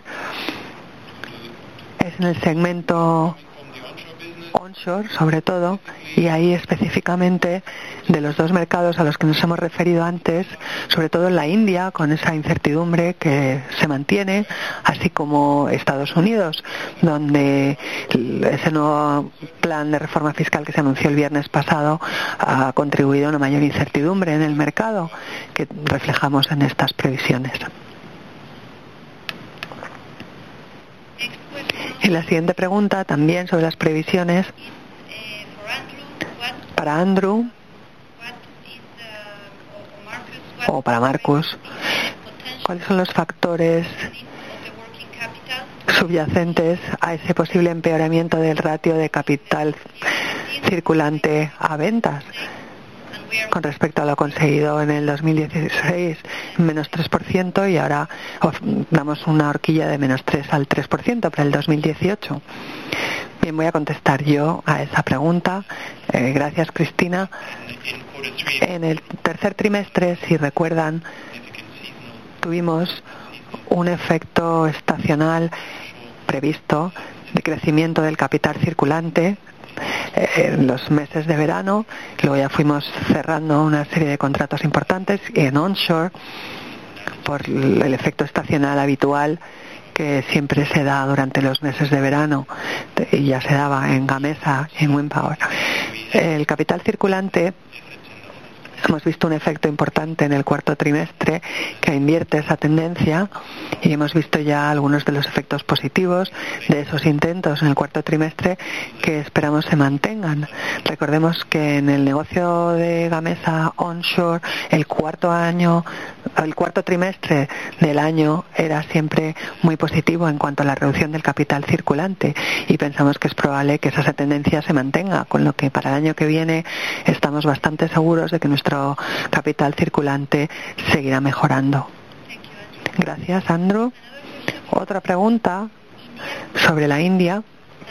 es en el segmento onshore, sobre todo, y ahí específicamente de los dos mercados a los que nos hemos referido antes, sobre todo en la India, con esa incertidumbre que se mantiene, así como Estados Unidos, donde ese nuevo plan de reforma fiscal que se anunció el viernes pasado ha contribuido a una mayor incertidumbre en el mercado que reflejamos en estas previsiones. Y la siguiente pregunta, también sobre las previsiones, para Andrew o para Marcus, ¿cuáles son los factores subyacentes a ese posible empeoramiento del ratio de capital circulante a ventas con respecto a lo conseguido en el 2016, menos 3%, y ahora damos una horquilla de menos 3 al 3% para el 2018? Bien, voy a contestar yo a esa pregunta. Gracias, Cristina. En el tercer trimestre, si recuerdan, tuvimos un efecto estacional previsto de crecimiento del capital circulante en los meses de verano. Luego ya fuimos cerrando una serie de contratos importantes en onshore por el efecto estacional habitual que siempre se da durante los meses de verano y ya se daba en Gamesa y en Windpower. El capital circulante, hemos visto un efecto importante en el cuarto trimestre que invierte esa tendencia, y hemos visto ya algunos de los efectos positivos de esos intentos en el cuarto trimestre que esperamos se mantengan. Recordemos que en el negocio de Gamesa onshore el cuarto año el cuarto trimestre del año era siempre muy positivo en cuanto a la reducción del capital circulante y pensamos que es probable que esa tendencia se mantenga, con lo que para el año que viene estamos bastante seguros de que nuestro capital circulante seguirá mejorando. Gracias, Andrew. Otra pregunta sobre la India.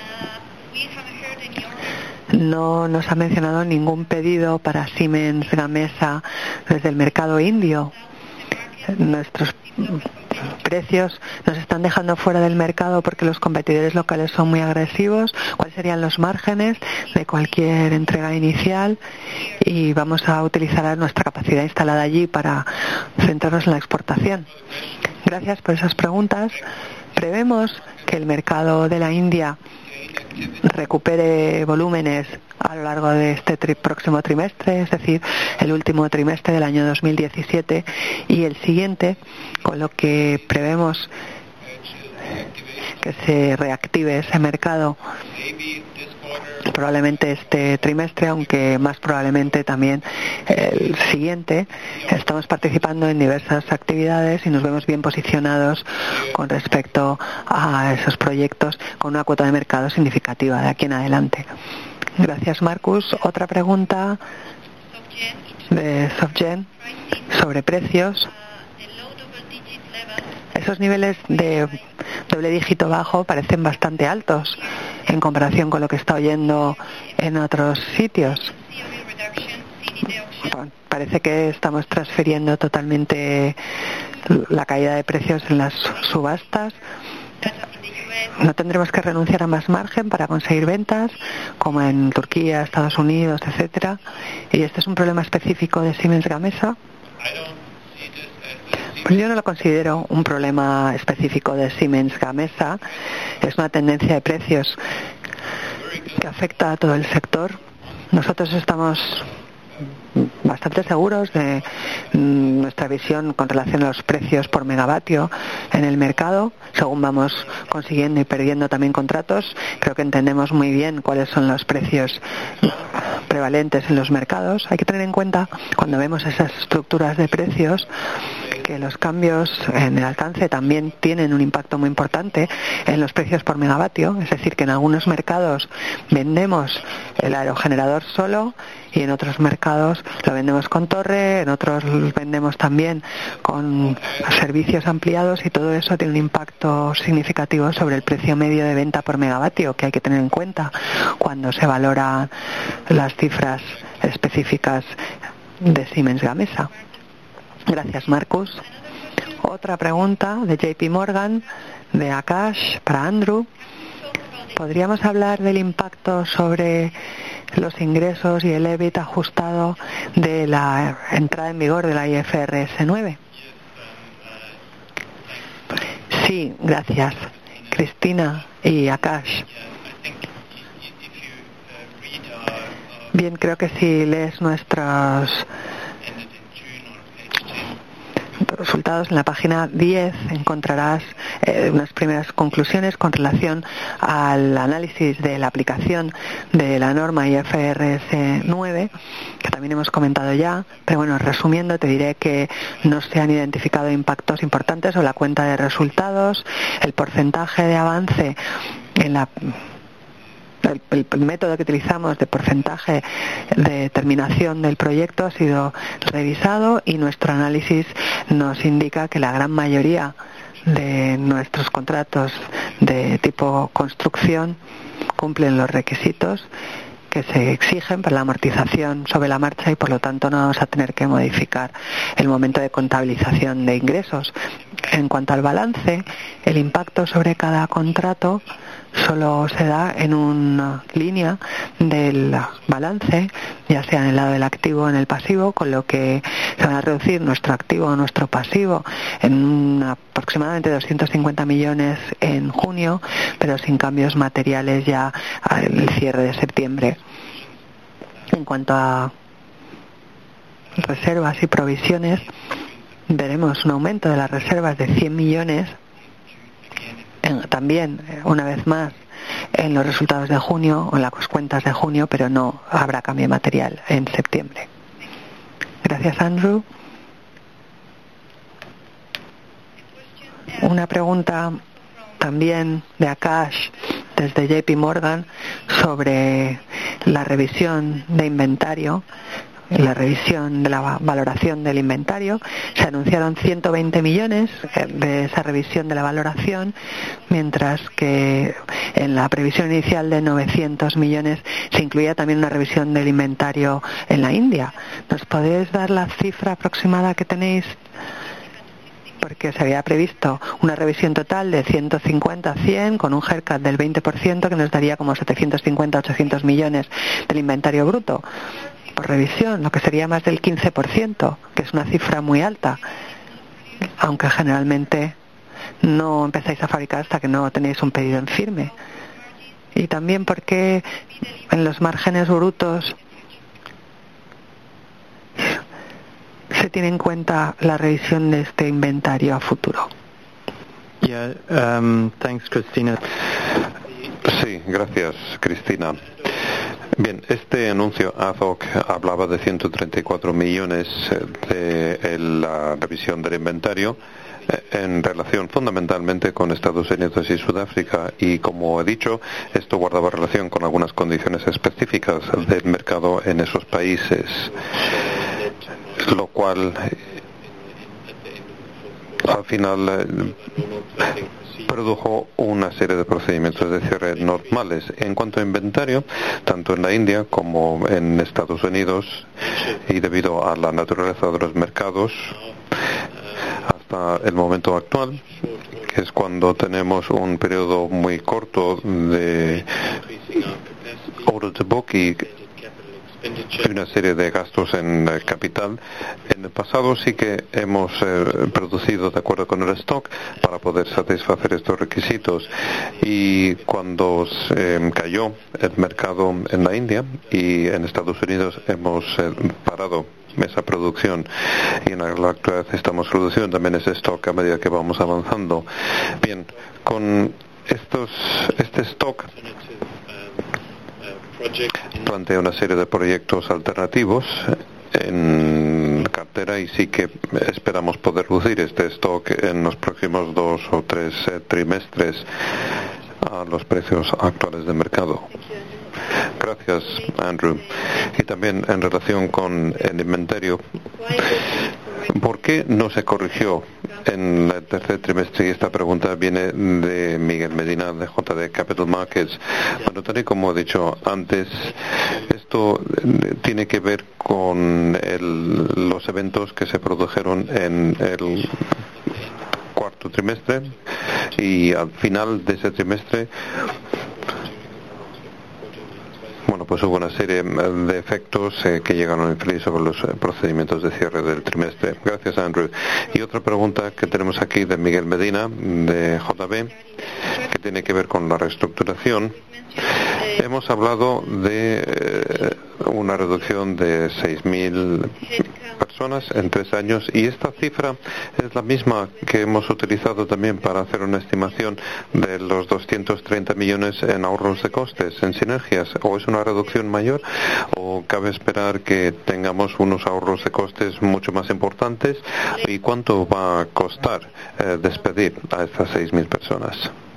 No nos ha mencionado ningún pedido para Siemens Gamesa desde el mercado indio. Nuestros precios nos están dejando fuera del mercado porque los competidores locales son muy agresivos. ¿Cuáles serían los márgenes de cualquier entrega inicial? Y vamos a utilizar nuestra capacidad instalada allí para centrarnos en la exportación. Gracias por esas preguntas. Prevemos que el mercado de la India recupere volúmenes a lo largo de este próximo trimestre, es decir, el último trimestre del año 2017 y el siguiente, con lo que prevemos que se reactive ese mercado probablemente este trimestre, aunque más probablemente también el siguiente. Estamos participando en diversas actividades y nos vemos bien posicionados con respecto a esos proyectos con una cuota de mercado significativa de aquí en adelante. Gracias, Marcus. Otra pregunta de SocGen sobre precios. Esos niveles de doble dígito bajo parecen bastante altos en comparación con lo que está oyendo en otros sitios. Parece que estamos transfiriendo totalmente la caída de precios en las subastas. No tendremos que renunciar a más margen para conseguir ventas, como en Turquía, Estados Unidos, etcétera. Y este es un problema específico de Siemens Gamesa. Pues yo no lo considero un problema específico de Siemens Gamesa. Es una tendencia de precios que afecta a todo el sector. Nosotros estamos bastante seguros de nuestra visión con relación a los precios por megavatio en el mercado, según vamos consiguiendo y perdiendo también contratos. Creo que entendemos muy bien cuáles son los precios prevalentes en los mercados. Hay que tener en cuenta, cuando vemos esas estructuras de precios, que los cambios en el alcance también tienen un impacto muy importante en los precios por megavatio, es decir, que en algunos mercados vendemos el aerogenerador solo y en otros mercados lo vendemos con torre, en otros vendemos también con servicios ampliados y todo eso tiene un impacto significativo sobre el precio medio de venta por megavatio que hay que tener en cuenta cuando se valoran las cifras específicas de Siemens Gamesa. Gracias, Marcus. Otra pregunta de JP Morgan, de Akash, para Andrew. ¿Podríamos hablar del impacto sobre los ingresos y el EBIT ajustado de la entrada en vigor de la IFRS 9? Sí, gracias, Cristina y Akash. Bien, creo que si lees nuestros resultados en la página 10 encontrarás unas primeras conclusiones con relación al análisis de la aplicación de la norma IFRS 9, que también hemos comentado ya, pero bueno, resumiendo te diré que no se han identificado impactos importantes sobre la cuenta de resultados, el porcentaje de avance en el método que utilizamos de porcentaje de terminación del proyecto ha sido revisado y nuestro análisis nos indica que la gran mayoría de nuestros contratos de tipo construcción cumplen los requisitos que se exigen para la amortización sobre la marcha y por lo tanto no vamos a tener que modificar el momento de contabilización de ingresos. En cuanto al balance, el impacto sobre cada contrato solo se da en una línea del balance, ya sea en el lado del activo o en el pasivo, con lo que se va a reducir nuestro activo o nuestro pasivo en aproximadamente 250 millones en junio, pero sin cambios materiales ya al cierre de septiembre. En cuanto a reservas y provisiones, veremos un aumento de las reservas de 100 millones también, una vez más, en los resultados de junio o en las cuentas de junio, pero no habrá cambio material en septiembre. Gracias, Andrew. una pregunta también de Akash desde JP Morgan sobre la revisión de inventario, la revisión de la valoración del inventario. Se anunciaron 120 millones de esa revisión de la valoración, mientras que en la previsión inicial de 900 millones se incluía también una revisión del inventario en la India. ¿Nos podéis dar la cifra aproximada que tenéis? Porque se había previsto una revisión total de 150 a 100 con un haircut del 20% que nos daría como 750 a 800 millones del inventario bruto por revisión, lo que sería más del 15%, que es una cifra muy alta, aunque generalmente no empezáis a fabricar hasta que no tenéis un pedido en firme. Y también porque en los márgenes brutos se tiene en cuenta la revisión de este inventario a futuro. Thanks, Cristina. Sí, gracias, Cristina. Bien, este anuncio ad hoc hablaba de 134 millones de la revisión del inventario en relación fundamentalmente con Estados Unidos y Sudáfrica, y como he dicho, esto guardaba relación con algunas condiciones específicas del mercado en esos países, lo cual al final produjo una serie de procedimientos de cierre normales. En cuanto a inventario, tanto en la India como en Estados Unidos, y debido a la naturaleza de los mercados, hasta el momento actual, que es cuando tenemos un periodo muy corto de order to book y una serie de gastos en capital. En el pasado sí que hemos producido de acuerdo con el stock para poder satisfacer estos requisitos, y cuando cayó el mercado en la India y en Estados Unidos hemos parado esa producción, y en la actualidad estamos reduciendo también ese stock a medida que vamos avanzando. Bien, con este stock plantea una serie de proyectos alternativos en cartera, y sí que esperamos poder reducir este stock en los próximos 2 o 3 trimestres a los precios actuales de mercado. Gracias, Andrew. Y también en relación con el inventario, ¿por qué no se corrigió en el tercer trimestre? Y esta pregunta viene de Miguel Medina, de JD Capital Markets. Bueno, tal y como he dicho antes, esto tiene que ver con los eventos que se produjeron en el cuarto trimestre, y al final de ese trimestre pues hubo una serie de efectos que llegaron a influir sobre los procedimientos de cierre del trimestre. Gracias, Andrew. Y otra pregunta que tenemos aquí de Miguel Medina, de JB, que tiene que ver con la reestructuración. Hemos hablado de una reducción de 6.000 personas en 3 años, y esta cifra es la misma que hemos utilizado también para hacer una estimación de los 230 millones en ahorros de costes, en sinergias. ¿O es una reducción mayor, o cabe esperar que tengamos unos ahorros de costes mucho más importantes? ¿Y cuánto va a costar despedir a estas 6.000 personas?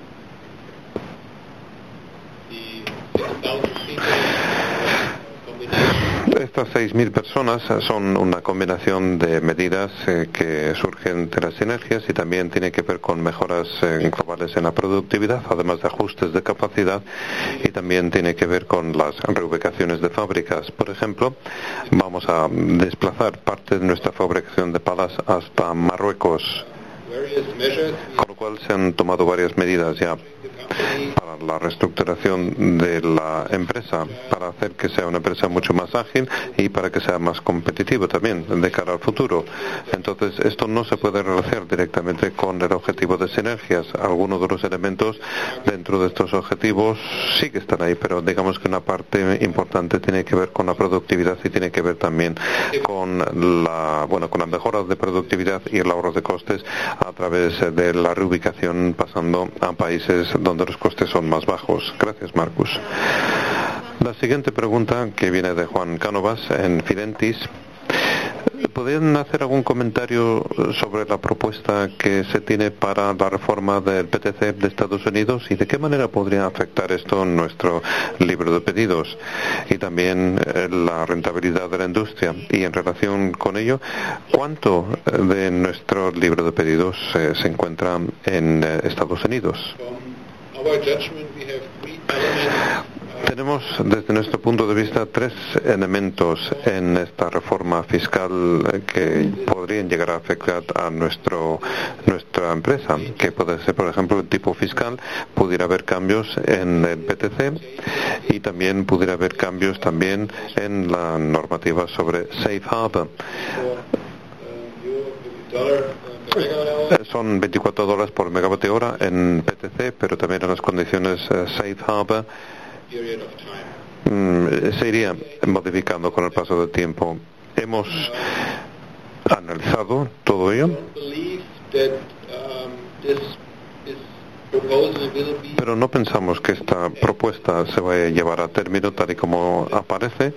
Estas 6.000 personas son una combinación de medidas que surgen de las sinergias, y también tiene que ver con mejoras globales en la productividad, además de ajustes de capacidad, y también tiene que ver con las reubicaciones de fábricas. Por ejemplo, vamos a desplazar parte de nuestra fabricación de palas hasta Marruecos, con lo cual se han tomado varias medidas ya para la reestructuración de la empresa, para hacer que sea una empresa mucho más ágil y para que sea más competitivo también de cara al futuro. Entonces, esto no se puede relacionar directamente con el objetivo de sinergias. Algunos de los elementos dentro de estos objetivos sí que están ahí, pero digamos que una parte importante tiene que ver con la productividad, y tiene que ver también con la mejora de productividad y el ahorro de costes a través de la reubicación, pasando a países donde los costes son más bajos. Gracias, Marcus. La siguiente pregunta, que viene de Juan Cánovas en Fidentis, ¿Podrían hacer algún comentario sobre la propuesta que se tiene para la reforma del PTC de Estados Unidos y de qué manera podría afectar esto en nuestro libro de pedidos y también la rentabilidad de la industria? Y en relación con ello, ¿cuánto de nuestro libro de pedidos se encuentra en Estados Unidos? Tenemos desde nuestro punto de vista tres elementos en esta reforma fiscal que podrían llegar a afectar a nuestra empresa, que puede ser, por ejemplo, el tipo fiscal. Pudiera haber cambios en el PTC y también pudiera haber cambios también en la normativa sobre Safe Harbor. Son $24 por megavatio hora en PTC, pero también en las condiciones Safe Harbor se iría modificando con el paso del tiempo. Hemos analizado todo ello, pero no pensamos que esta propuesta se vaya a llevar a término tal y como aparece,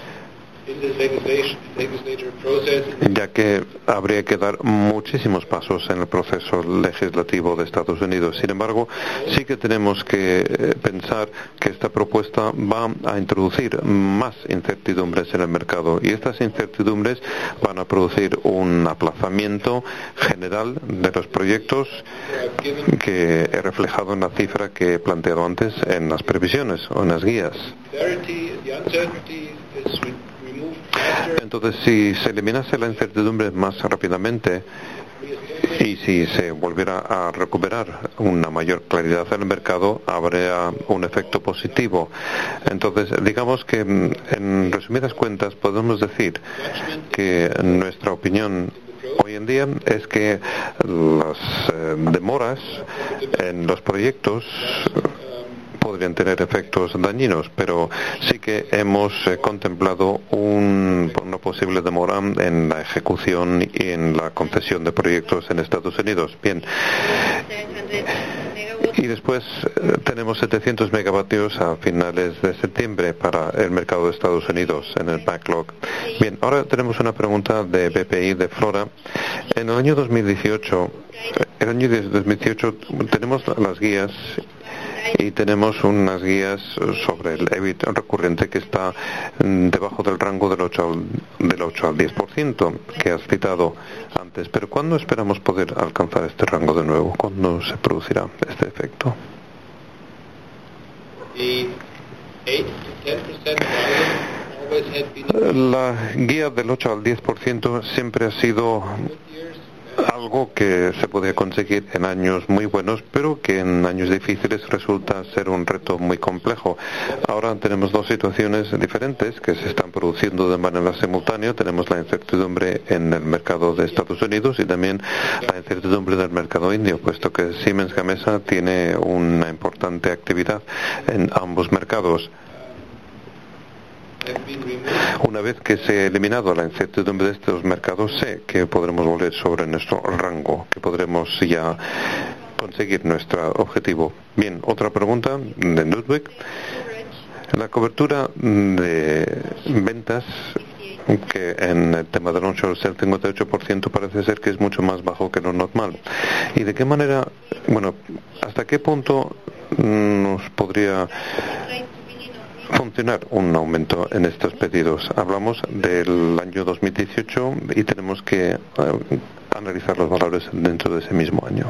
ya que habría que dar muchísimos pasos en el proceso legislativo de Estados Unidos. Sin embargo, sí que tenemos que pensar que esta propuesta va a introducir más incertidumbres en el mercado y estas incertidumbres van a producir un aplazamiento general de los proyectos que he reflejado en la cifra que he planteado antes en las previsiones o en las guías. Entonces, si se eliminase la incertidumbre más rápidamente y si se volviera a recuperar una mayor claridad en el mercado, habría un efecto positivo. Entonces, digamos que en resumidas cuentas podemos decir que nuestra opinión hoy en día es que las demoras en los proyectos podrían tener efectos dañinos, pero sí que hemos contemplado una posible demora en la ejecución y en la concesión de proyectos en Estados Unidos. Bien. Y después tenemos 700 megavatios a finales de septiembre para el mercado de Estados Unidos en el backlog. Bien, ahora tenemos una pregunta de BPI de Flora. En el año 2018, tenemos las guías y tenemos unas guías sobre el EBIT recurrente que está debajo del rango del 8 al 10% que has citado antes. Pero ¿cuándo esperamos poder alcanzar este rango de nuevo? ¿Cuándo se producirá este efecto? La guía del 8 al 10% siempre ha sido algo que se podía conseguir en años muy buenos, pero que en años difíciles resulta ser un reto muy complejo. Ahora tenemos dos situaciones diferentes que se están produciendo de manera simultánea. Tenemos la incertidumbre en el mercado de Estados Unidos y también la incertidumbre del mercado indio, puesto que Siemens Gamesa tiene una importante actividad en ambos mercados. Una vez que se ha eliminado la incertidumbre de estos mercados, sé que podremos volver sobre nuestro rango, que podremos ya conseguir nuestro objetivo. Bien, otra pregunta de Ludwig. La cobertura de ventas, que en el tema del onshore es el 58%, parece ser que es mucho más bajo que lo normal. ¿Y de qué manera, hasta qué punto nos podría funcionar un aumento en estos pedidos? Hablamos del año 2018 y tenemos que analizar los valores dentro de ese mismo año.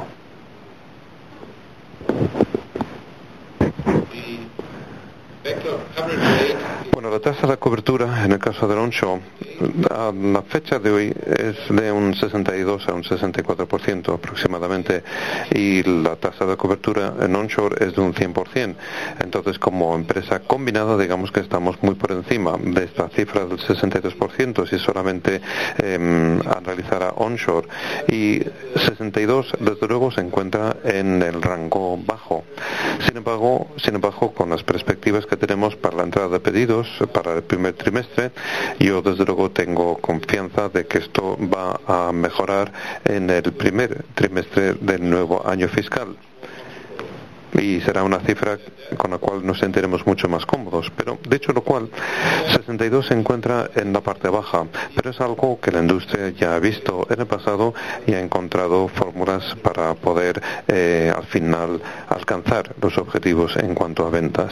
La tasa de cobertura en el caso del onshore a la fecha de hoy es de un 62 a un 64% aproximadamente, y la tasa de cobertura en onshore es de un 100%. Entonces, como empresa combinada, digamos que estamos muy por encima de esta cifra del 62% si solamente analizara onshore, y 62 desde luego se encuentra en el rango bajo. Sin embargo, con las perspectivas que tenemos para la entrada de pedidos para el primer trimestre, yo desde luego tengo confianza de que esto va a mejorar en el primer trimestre del nuevo año fiscal. y será una cifra con la cual nos sentiremos mucho más cómodos. Pero, dicho lo cual, 62 se encuentra en la parte baja, pero es algo que la industria ya ha visto en el pasado y ha encontrado fórmulas para poder al final alcanzar los objetivos en cuanto a ventas.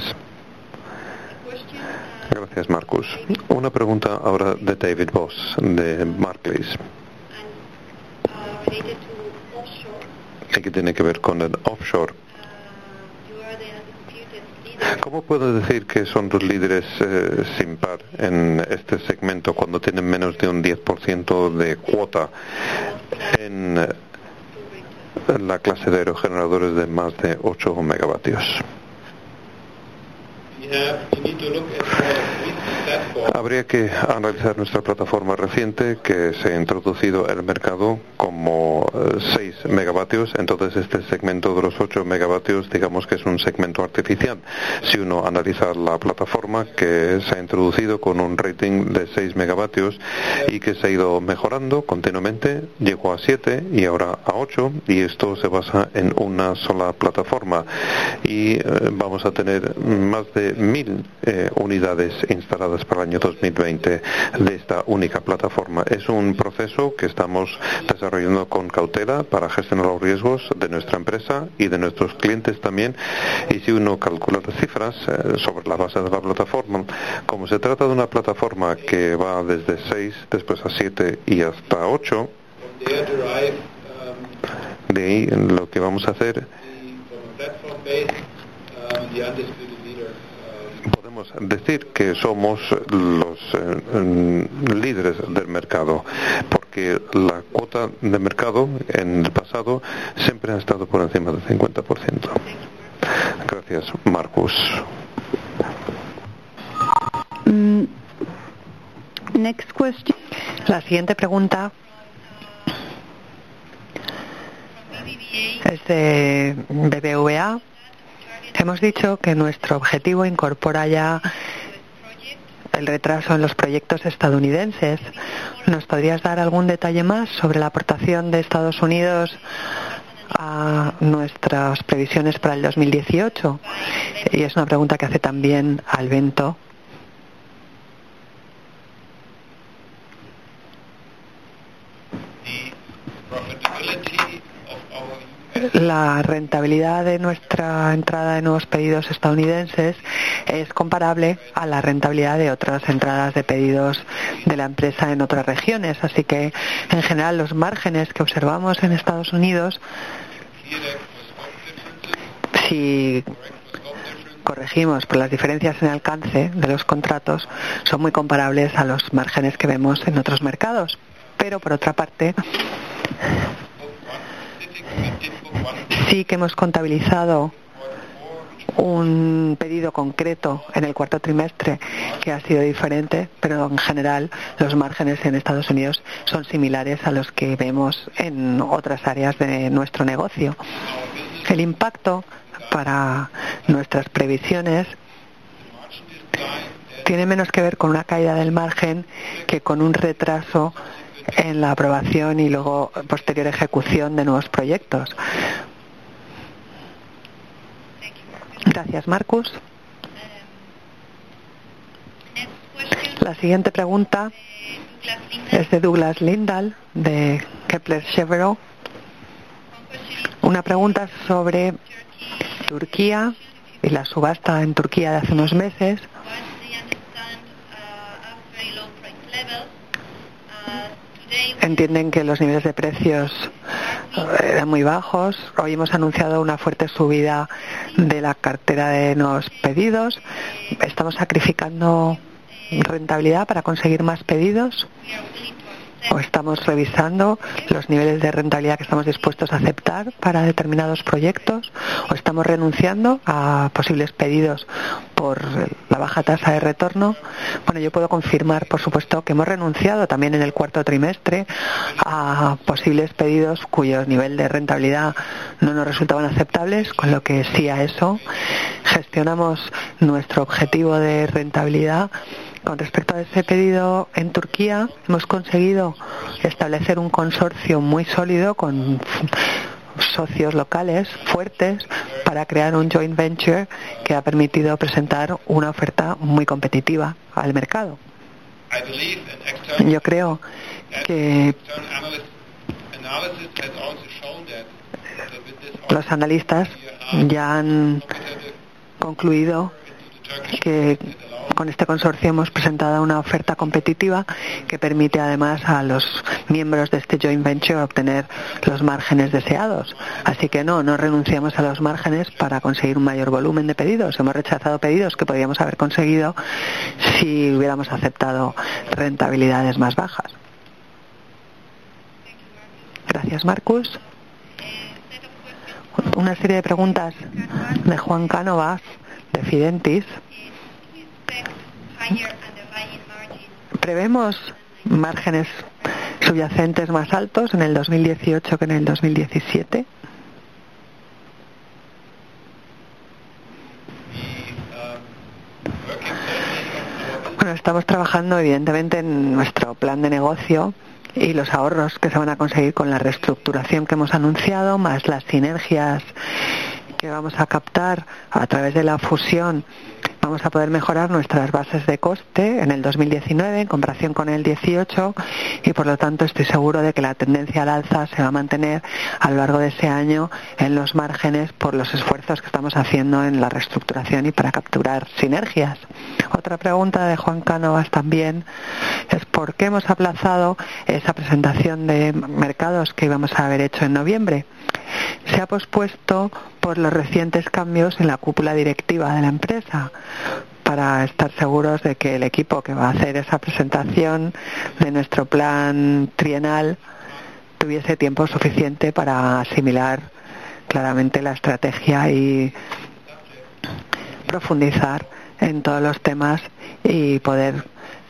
Gracias, Marcus. Una pregunta ahora de David Voss, de Barclays, y que tiene que ver con el offshore. ¿Cómo puedo decir que son los líderes sin par en este segmento cuando tienen menos de un 10% de cuota en la clase de aerogeneradores de más de 8 megavatios? Habría que analizar nuestra plataforma reciente que se ha introducido en el mercado como 6 megavatios. Entonces este segmento de los 8 megavatios digamos que es un segmento artificial. Si uno analiza la plataforma que se ha introducido con un rating de 6 megavatios y que se ha ido mejorando continuamente, llegó a 7 y ahora a 8, y esto se basa en una sola plataforma, y vamos a tener más de 1000 unidades instaladas para el año 2020 de esta única plataforma. Es un proceso que estamos desarrollando con cautela para gestionar los riesgos de nuestra empresa y de nuestros clientes también, y si uno calcula las cifras sobre la base de la plataforma, como se trata de una plataforma que va desde 6, después a 7 y hasta 8, de ahí lo que vamos a hacer, podemos decir que somos los líderes del mercado, porque la cuota de mercado en el pasado siempre ha estado por encima del 50%. Gracias, Marcus. Next question. La siguiente pregunta es de BBVA. Hemos dicho que nuestro objetivo incorpora ya el retraso en los proyectos estadounidenses. ¿Nos podrías dar algún detalle más sobre la aportación de Estados Unidos a nuestras previsiones para el 2018? Y es una pregunta que hace también Alvento. La rentabilidad de nuestra entrada de nuevos pedidos estadounidenses es comparable a la rentabilidad de otras entradas de pedidos de la empresa en otras regiones. Así que, en general, los márgenes que observamos en Estados Unidos, si corregimos por las diferencias en alcance de los contratos, son muy comparables a los márgenes que vemos en otros mercados. Pero, por otra parte, sí que hemos contabilizado un pedido concreto en el cuarto trimestre que ha sido diferente, pero en general los márgenes en Estados Unidos son similares a los que vemos en otras áreas de nuestro negocio. El impacto para nuestras previsiones tiene menos que ver con una caída del margen que con un retraso en la aprobación y luego posterior ejecución de nuevos proyectos. Gracias, Marcus. La siguiente pregunta es de Douglas Lindahl, de Kepler Cheuvreux. Una pregunta sobre Turquía y la subasta en Turquía de hace unos meses. Entienden que los niveles de precios eran muy bajos. Hoy hemos anunciado una fuerte subida de la cartera de nuevos pedidos. ¿Estamos sacrificando rentabilidad para conseguir más pedidos? ¿O estamos revisando los niveles de rentabilidad que estamos dispuestos a aceptar para determinados proyectos? ¿O estamos renunciando a posibles pedidos por la baja tasa de retorno? Bueno, yo puedo confirmar, por supuesto, que hemos renunciado también en el cuarto trimestre a posibles pedidos cuyo nivel de rentabilidad no nos resultaban aceptables, con lo que sí a eso gestionamos nuestro objetivo de rentabilidad. Con respecto a ese pedido en Turquía, hemos conseguido establecer un consorcio muy sólido con socios locales fuertes para para crear un joint venture que ha permitido presentar una oferta muy competitiva al mercado. Yo creo que los analistas ya han concluido que con este consorcio hemos presentado una oferta competitiva que permite además a los miembros de este joint venture obtener los márgenes deseados. Así que no renunciamos a los márgenes para conseguir un mayor volumen de pedidos. Hemos rechazado pedidos que podríamos haber conseguido si hubiéramos aceptado rentabilidades más bajas. Gracias, Marcus. Una serie de preguntas de Juan Cánovas, de Fidentis. ¿Prevemos márgenes subyacentes más altos en el 2018 que en el 2017? Bueno, estamos trabajando evidentemente en nuestro plan de negocio y los ahorros que se van a conseguir con la reestructuración que hemos anunciado, más las sinergias que vamos a captar a través de la fusión. Vamos a poder mejorar nuestras bases de coste en el 2019 en comparación con el 18 y por lo tanto estoy seguro de que la tendencia al alza se va a mantener a lo largo de ese año en los márgenes por los esfuerzos que estamos haciendo en la reestructuración y para capturar sinergias. Otra pregunta de Juan Cánovas también es ¿por qué hemos aplazado esa presentación de mercados que íbamos a haber hecho en noviembre? Se ha pospuesto por los recientes cambios en la cúpula directiva de la empresa para estar seguros de que el equipo que va a hacer esa presentación de nuestro plan trienal tuviese tiempo suficiente para asimilar claramente la estrategia y profundizar en todos los temas y poder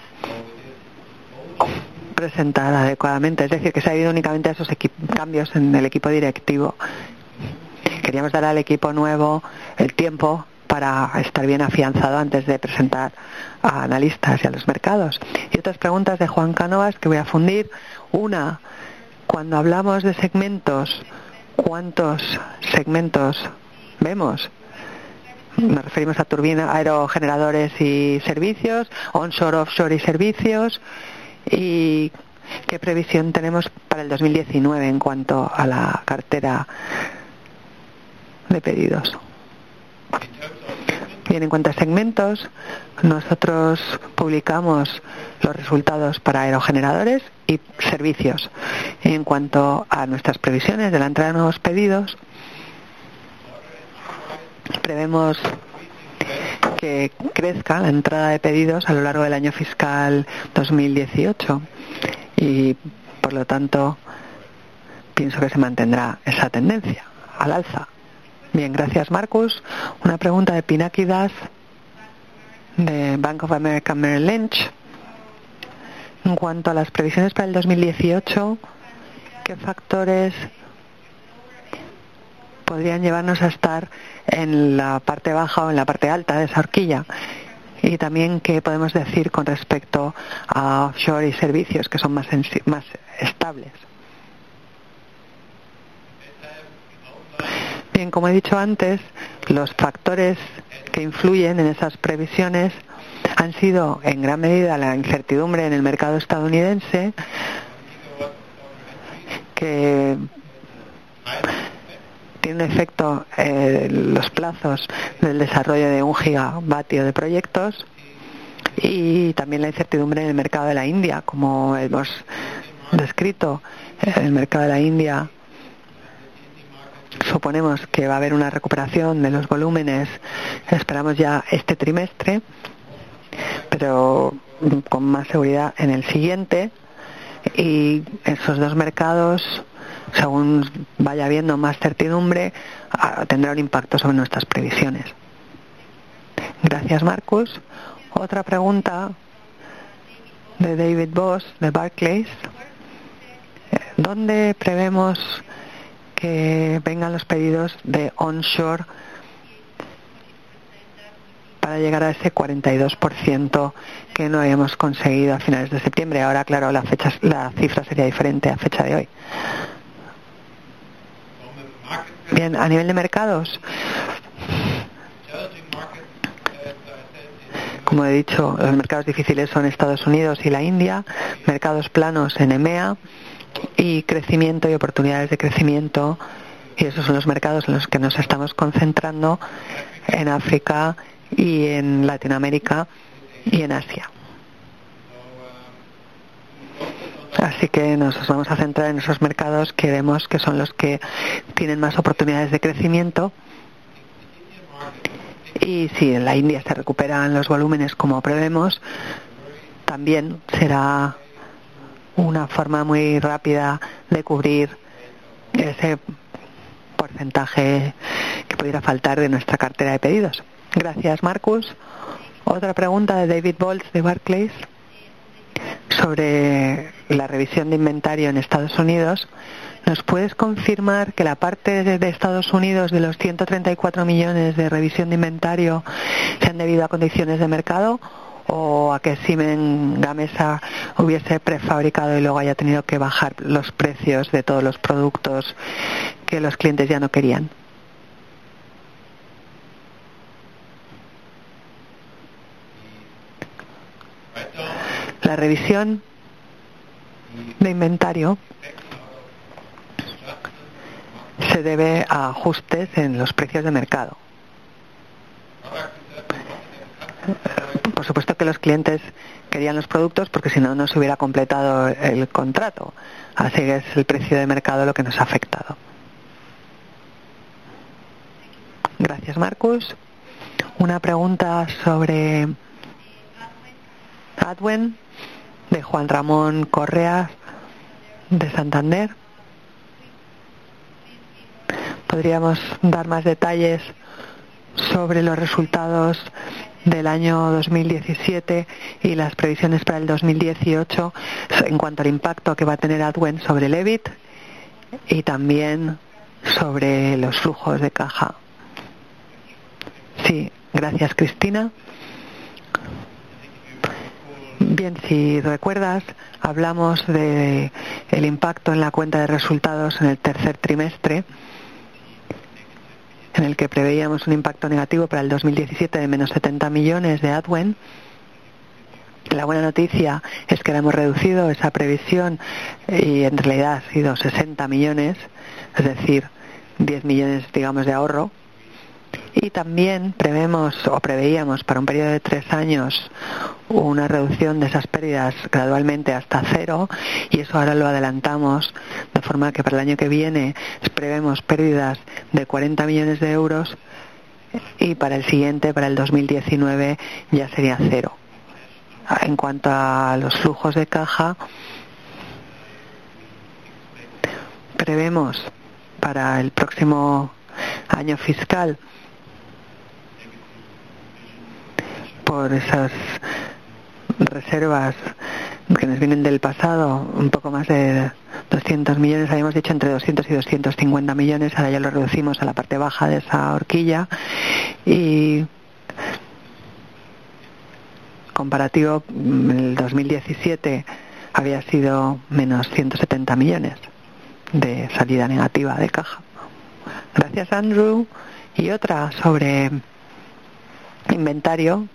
presentar adecuadamente. Es decir, que se ha ido únicamente a esos cambios en el equipo directivo. Queríamos dar al equipo nuevo el tiempo para estar bien afianzado antes de presentar a analistas y a los mercados. Y otras preguntas de Juan Cánovas que voy a fundir. Una, cuando hablamos de segmentos, ¿cuántos segmentos vemos? Nos referimos a turbinas, aerogeneradores y servicios, onshore, offshore y servicios. ¿Y qué previsión tenemos para el 2019 en cuanto a la cartera de pedidos? Bien, en cuanto a segmentos, nosotros publicamos los resultados para aerogeneradores y servicios. En cuanto a nuestras previsiones de la entrada de nuevos pedidos, prevemos que crezca la entrada de pedidos a lo largo del año fiscal 2018 y por lo tanto pienso que se mantendrá esa tendencia al alza. Bien, gracias Marcus. Una pregunta de Pinaki Das de Bank of America Merrill Lynch. En cuanto a las previsiones para el 2018, ¿qué factores podrían llevarnos a estar en la parte baja o en la parte alta de esa horquilla? Y también qué podemos decir con respecto a offshore y servicios que son más estables. Bien, como he dicho antes, los factores que influyen en esas previsiones han sido en gran medida la incertidumbre en el mercado estadounidense, que tiene un efecto los plazos del desarrollo de 1 gigavatio de proyectos, y también la incertidumbre en el mercado de la India, como hemos descrito. El mercado de la India suponemos que va a haber una recuperación de los volúmenes, esperamos ya este trimestre, pero con más seguridad en el siguiente, y esos dos mercados, según vaya habiendo más certidumbre, tendrá un impacto sobre nuestras previsiones. Gracias, Marcus. Otra pregunta de David Voss de Barclays. ¿Dónde prevemos que vengan los pedidos de onshore para llegar a ese 42% que no habíamos conseguido a finales de septiembre? Ahora, claro, la cifra sería diferente a fecha de hoy. Bien, a nivel de mercados, Como he dicho, los mercados difíciles son Estados Unidos y la India, mercados planos en EMEA y crecimiento y oportunidades de crecimiento, y esos son los mercados en los que nos estamos concentrando en África y en Latinoamérica y en Asia. Así que nos vamos a centrar en esos mercados que vemos que son los que tienen más oportunidades de crecimiento. Y si en la India se recuperan los volúmenes como prevemos, también será una forma muy rápida de cubrir ese porcentaje que pudiera faltar de nuestra cartera de pedidos. Gracias, Marcus. Otra pregunta de David Boltz de Barclays sobre la revisión de inventario en Estados Unidos. ¿Nos puedes confirmar que la parte de Estados Unidos de los 134 millones de revisión de inventario se han debido a condiciones de mercado o a que Siemens Gamesa hubiese prefabricado y luego haya tenido que bajar los precios de todos los productos que los clientes ya no querían? La revisión de inventario se debe a ajustes en los precios de mercado. Por supuesto que los clientes querían los productos porque si no, no se hubiera completado el contrato. Así que es el precio de mercado lo que nos ha afectado. Gracias, Marcus. Una pregunta sobre Adwen de Juan Ramón Correa de Santander. ¿Podríamos dar más detalles sobre los resultados del año 2017 y las previsiones para el 2018 en cuanto al impacto que va a tener Adwen sobre el EBIT y también sobre los flujos de caja? Sí, gracias, Cristina. Bien, si recuerdas, hablamos de el impacto en la cuenta de resultados en el tercer trimestre, en el que preveíamos un impacto negativo para el 2017 de menos 70 millones de Adwen. La buena noticia es que la hemos reducido esa previsión y en realidad ha sido 60 millones, es decir, 10 millones, digamos, de ahorro. Y también preveíamos para un periodo de 3 años una reducción de esas pérdidas gradualmente hasta cero, y eso ahora lo adelantamos, de forma que para el año que viene prevemos pérdidas de 40 millones de euros y para el siguiente, para el 2019, ya sería cero. En cuanto a los flujos de caja, prevemos para el próximo año fiscal, por esas reservas que nos vienen del pasado, un poco más de 200 millones, habíamos dicho entre 200 y 250 millones, ahora ya lo reducimos a la parte baja de esa horquilla, y comparativo, el 2017 había sido menos 170 millones de salida negativa de caja. Gracias, Andrew. Y otra sobre inventario.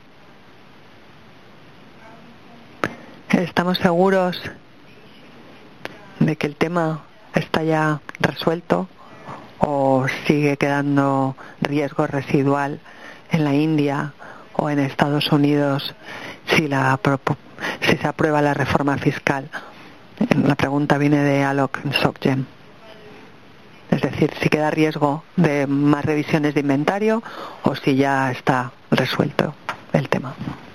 ¿Estamos seguros de que el tema está ya resuelto o sigue quedando riesgo residual en la India o en Estados Unidos si se aprueba la reforma fiscal? La pregunta viene de Alok Sokjem. Es decir, si queda riesgo de más revisiones de inventario o si ya está resuelto el tema.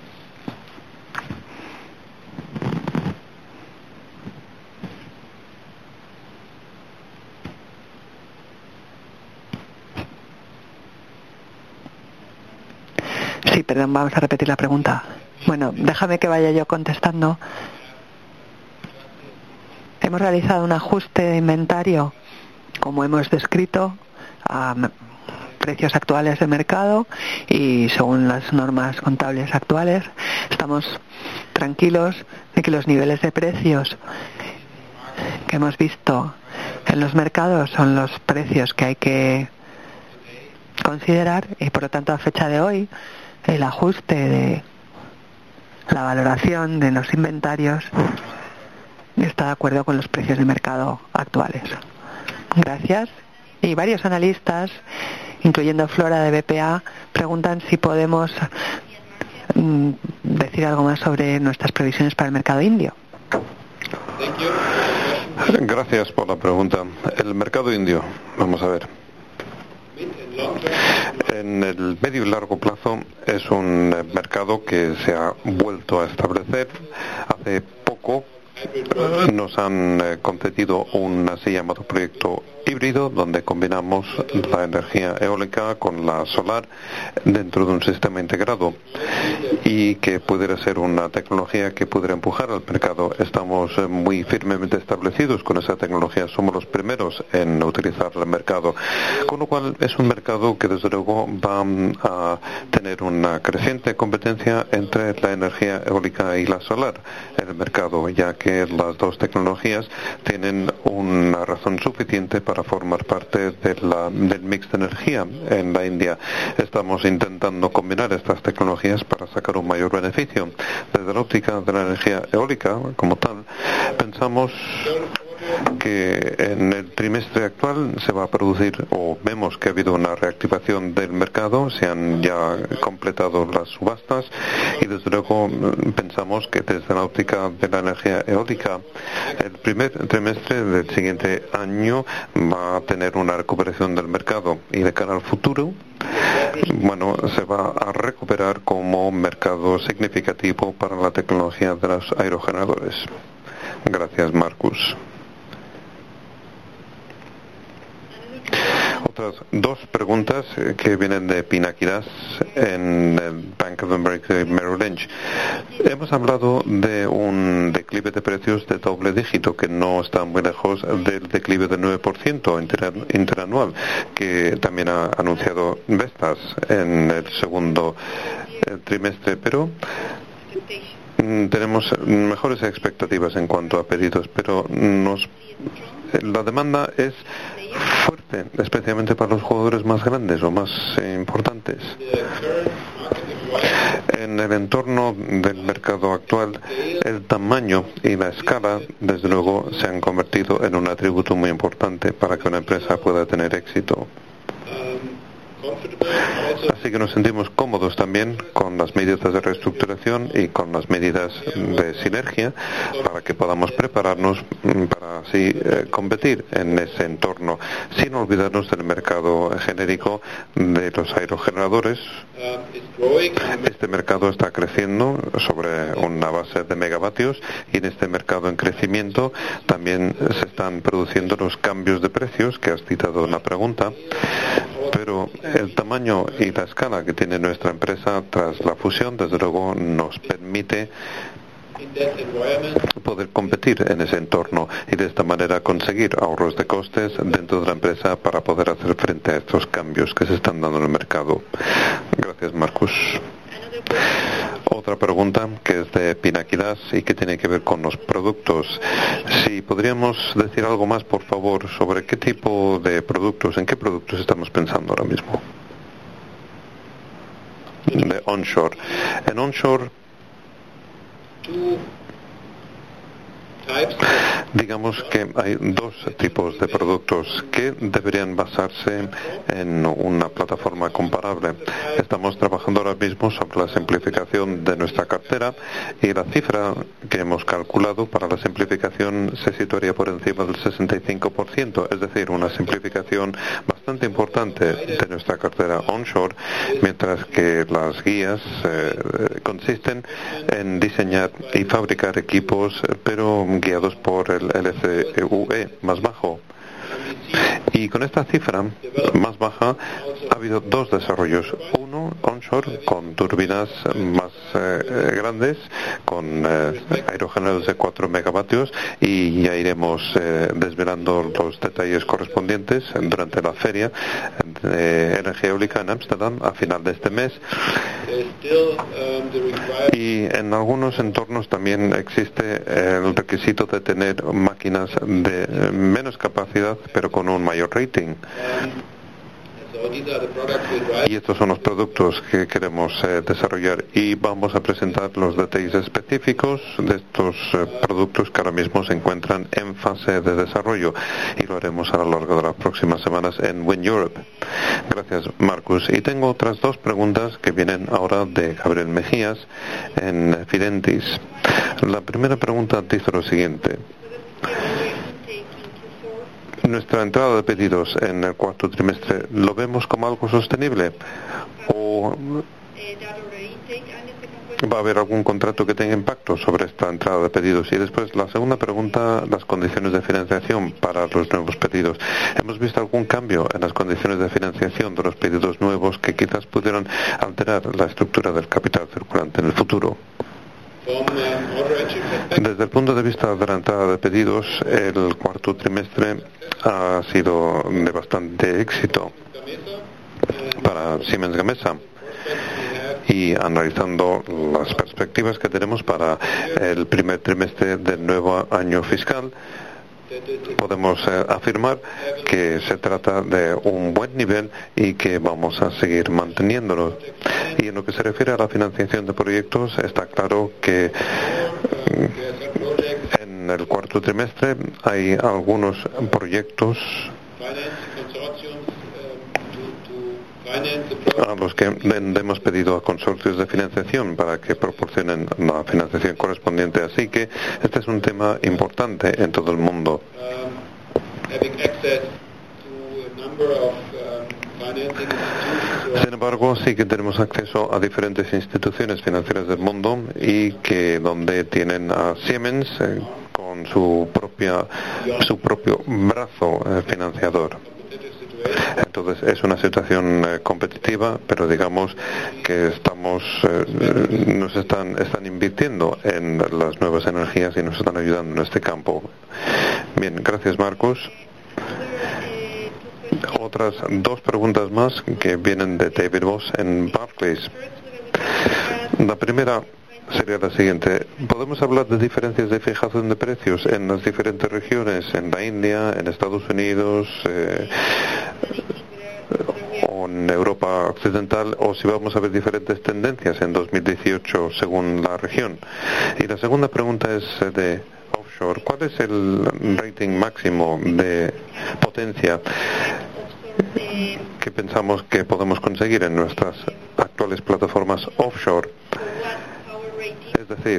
Sí, perdón, vamos a repetir la pregunta. Bueno, déjame que vaya yo contestando. Hemos realizado un ajuste de inventario, como hemos descrito, a precios actuales de mercado y según las normas contables actuales. Estamos tranquilos de que los niveles de precios que hemos visto en los mercados son los precios que hay que considerar, y por lo tanto a fecha de hoy el ajuste la valoración de los inventarios está de acuerdo con los precios de mercado actuales. Gracias. Y varios analistas, incluyendo Flora de BPA, preguntan si podemos decir algo más sobre nuestras previsiones para el mercado indio. Gracias por la pregunta. El mercado indio, vamos a ver. En el medio y largo plazo es un mercado que se ha vuelto a establecer. Hace poco nos han concedido un así llamado proyecto híbrido, donde combinamos la energía eólica con la solar dentro de un sistema integrado y que pudiera ser una tecnología que pudiera empujar al mercado. Estamos muy firmemente establecidos con esa tecnología, somos los primeros en utilizar el mercado, con lo cual es un mercado que desde luego va a tener una creciente competencia entre la energía eólica y la solar en el mercado, ya que las dos tecnologías tienen una razón suficiente para formar parte del mix de energía en la India. Estamos intentando combinar estas tecnologías para sacar un mayor beneficio. Desde la óptica de la energía eólica como tal, pensamos que en el trimestre actual se va a producir, o vemos que ha habido una reactivación del mercado, se han ya completado las subastas y desde luego pensamos que desde la óptica de la energía eólica el primer trimestre del siguiente año va a tener una recuperación del mercado y de cara al futuro, bueno, se va a recuperar como mercado significativo para la tecnología de los aerogeneradores. Gracias, Marcus. Otras dos preguntas que vienen de Pinakidas en el Bank of America y Merrill Lynch. Hemos hablado de un declive de precios de doble dígito que no está muy lejos del declive del 9% interanual que también ha anunciado Vestas en el segundo trimestre, pero tenemos mejores expectativas en cuanto a pedidos, pero la demanda es fuerte, especialmente para los jugadores más grandes o más importantes. En el entorno del mercado actual, el tamaño y la escala, desde luego, se han convertido en un atributo muy importante para que una empresa pueda tener éxito. Así que nos sentimos cómodos también con las medidas de reestructuración y con las medidas de sinergia para que podamos prepararnos para así competir en ese entorno, sin olvidarnos del mercado genérico de los aerogeneradores. Este mercado está creciendo sobre una base de megavatios y en este mercado en crecimiento también se están produciendo los cambios de precios que has citado en la pregunta, pero el tamaño y la escala que tiene nuestra empresa tras la fusión, desde luego, nos permite poder competir en ese entorno y de esta manera conseguir ahorros de costes dentro de la empresa para poder hacer frente a estos cambios que se están dando en el mercado. Gracias, Marcus. Otra pregunta que es de Pinakidas y que tiene que ver con los productos. Si podríamos decir algo más, por favor, sobre qué tipo de productos, en qué productos estamos pensando ahora mismo. De onshore. En onshore, digamos que hay dos tipos de productos que deberían basarse en una plataforma comparable. Estamos trabajando ahora mismo sobre la simplificación de nuestra cartera y la cifra que hemos calculado para la simplificación se situaría por encima del 65%, es decir, una simplificación bastante importante de nuestra cartera onshore, mientras que las guías consisten en diseñar y fabricar equipos, pero guiados por el LCUE más bajo. Y con esta cifra más baja ha habido dos desarrollos. Uno, onshore, con turbinas más grandes, con aerogeneradores de 4 megavatios, y ya iremos desvelando los detalles correspondientes durante la feria de energía eólica en Ámsterdam a final de este mes. Y en algunos entornos también existe el requisito de tener máquinas de menos capacidad pero con un mayor rating. Y estos son los productos que queremos desarrollar y vamos a presentar los detalles específicos de estos productos que ahora mismo se encuentran en fase de desarrollo y lo haremos a lo largo de las próximas semanas en Win Europe. Gracias, Marcus. Y tengo otras dos preguntas que vienen ahora de Gabriel Mejías en Fidentis. La primera pregunta dice lo siguiente. ¿Nuestra entrada de pedidos en el cuarto trimestre lo vemos como algo sostenible? ¿O va a haber algún contrato que tenga impacto sobre esta entrada de pedidos? Y después la segunda pregunta, las condiciones de financiación para los nuevos pedidos. ¿Hemos visto algún cambio en las condiciones de financiación de los pedidos nuevos que quizás pudieran alterar la estructura del capital circulante en el futuro? Desde el punto de vista de la entrada de pedidos, el cuarto trimestre ha sido de bastante éxito para Siemens Gamesa. Y analizando las perspectivas que tenemos para el primer trimestre del nuevo año fiscal, podemos afirmar que se trata de un buen nivel y que vamos a seguir manteniéndolo. Y en lo que se refiere a la financiación de proyectos, está claro que en el cuarto trimestre hay algunos proyectos a los que hemos pedido a consorcios de financiación para que proporcionen la financiación correspondiente. Así que este es un tema importante en todo el mundo. Sin embargo, sí que tenemos acceso a diferentes instituciones financieras del mundo y que donde tienen a Siemens con su propio brazo financiador. Entonces es una situación competitiva, pero digamos que nos están invirtiendo en las nuevas energías y nos están ayudando en este campo. Bien, gracias, Marcus. Otras dos preguntas más que vienen de David Voss en Barclays. La primera sería la siguiente. ¿Podemos hablar de diferencias de fijación de precios en las diferentes regiones, en la India, en Estados Unidos o en Europa Occidental, o si vamos a ver diferentes tendencias en 2018 según la región? Y la segunda pregunta es de offshore. ¿Cuál es el rating máximo de potencia que pensamos que podemos conseguir en nuestras actuales plataformas offshore? Es decir,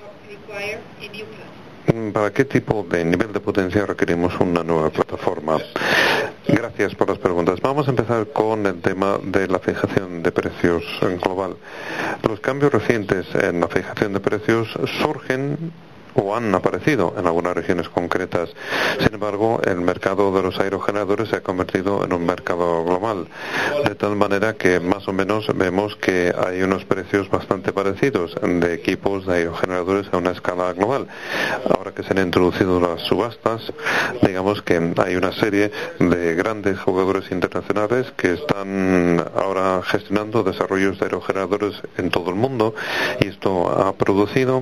¿para qué tipo de nivel de potencia requerimos una nueva plataforma? Gracias por las preguntas. Vamos a empezar con el tema de la fijación de precios global. Los cambios recientes en la fijación de precios surgen o han aparecido en algunas regiones concretas. Sin embargo, el mercado de los aerogeneradores se ha convertido en un mercado global, de tal manera que más o menos vemos que hay unos precios bastante parecidos de equipos de aerogeneradores a una escala global. Ahora que se han introducido las subastas, digamos que hay una serie de grandes jugadores internacionales que están ahora gestionando desarrollos de aerogeneradores en todo el mundo, y esto ha producido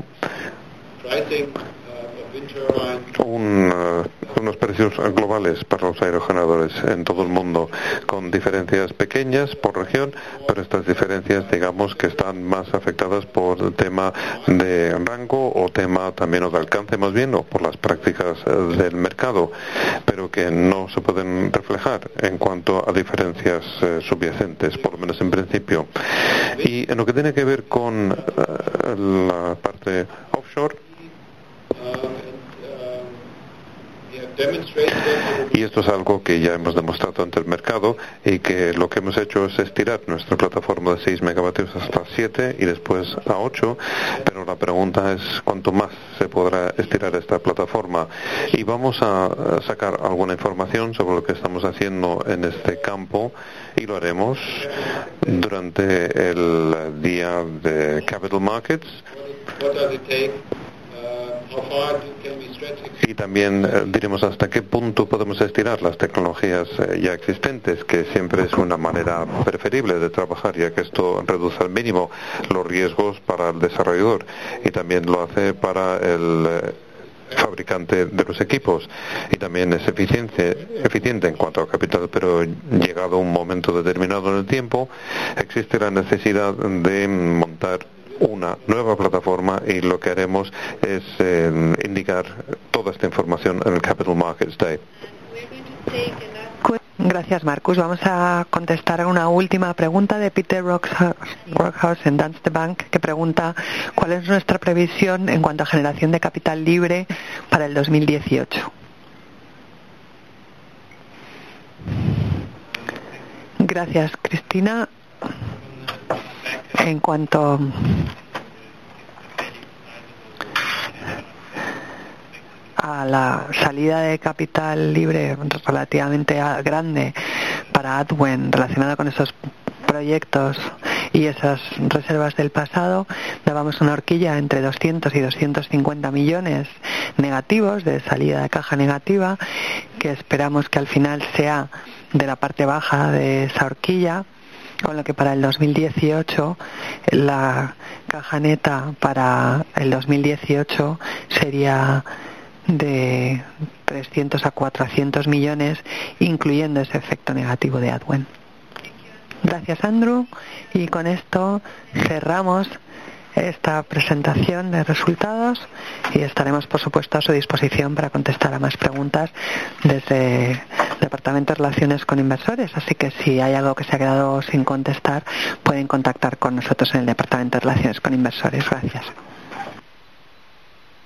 unos precios globales para los aerogeneradores en todo el mundo, con diferencias pequeñas por región, pero estas diferencias, digamos, que están más afectadas por el tema de rango o tema también o de alcance más bien, o por las prácticas del mercado, pero que no se pueden reflejar en cuanto a diferencias subyacentes, por lo menos en principio. Y en lo que tiene que ver con la parte offshore, y esto es algo que ya hemos demostrado ante el mercado, y que lo que hemos hecho es estirar nuestra plataforma de 6 megavatios hasta 7 y después a 8, pero la pregunta es cuánto más se podrá estirar esta plataforma, y vamos a sacar alguna información sobre lo que estamos haciendo en este campo, y lo haremos durante el día de Capital Markets. Y también diremos hasta qué punto podemos estirar las tecnologías ya existentes, que siempre es una manera preferible de trabajar, ya que esto reduce al mínimo los riesgos para el desarrollador y también lo hace para el fabricante de los equipos, y también es eficiente en cuanto a capital, pero llegado un momento determinado en el tiempo existe la necesidad de montar una nueva plataforma, y lo que haremos es indicar toda esta información en el Capital Markets Day. Gracias, Marcus. Vamos a contestar a una última pregunta de Peter Rockhouse en Danske Bank, que pregunta cuál es nuestra previsión en cuanto a generación de capital libre para el 2018. Gracias, Cristina. En cuanto a la salida de capital libre relativamente grande para Adwen relacionada con esos proyectos y esas reservas del pasado, dábamos una horquilla entre 200 y 250 millones negativos de salida de caja negativa, que esperamos que al final sea de la parte baja de esa horquilla, con lo que para el 2018 la caja neta para el 2018 sería de 300 a 400 millones, incluyendo ese efecto negativo de Adwen. Gracias, Andrew, y con esto cerramos esta presentación de resultados y estaremos, por supuesto, a su disposición para contestar a más preguntas desde el Departamento de Relaciones con Inversores, así que si hay algo que se ha quedado sin contestar, pueden contactar con nosotros en el Departamento de Relaciones con Inversores. Gracias.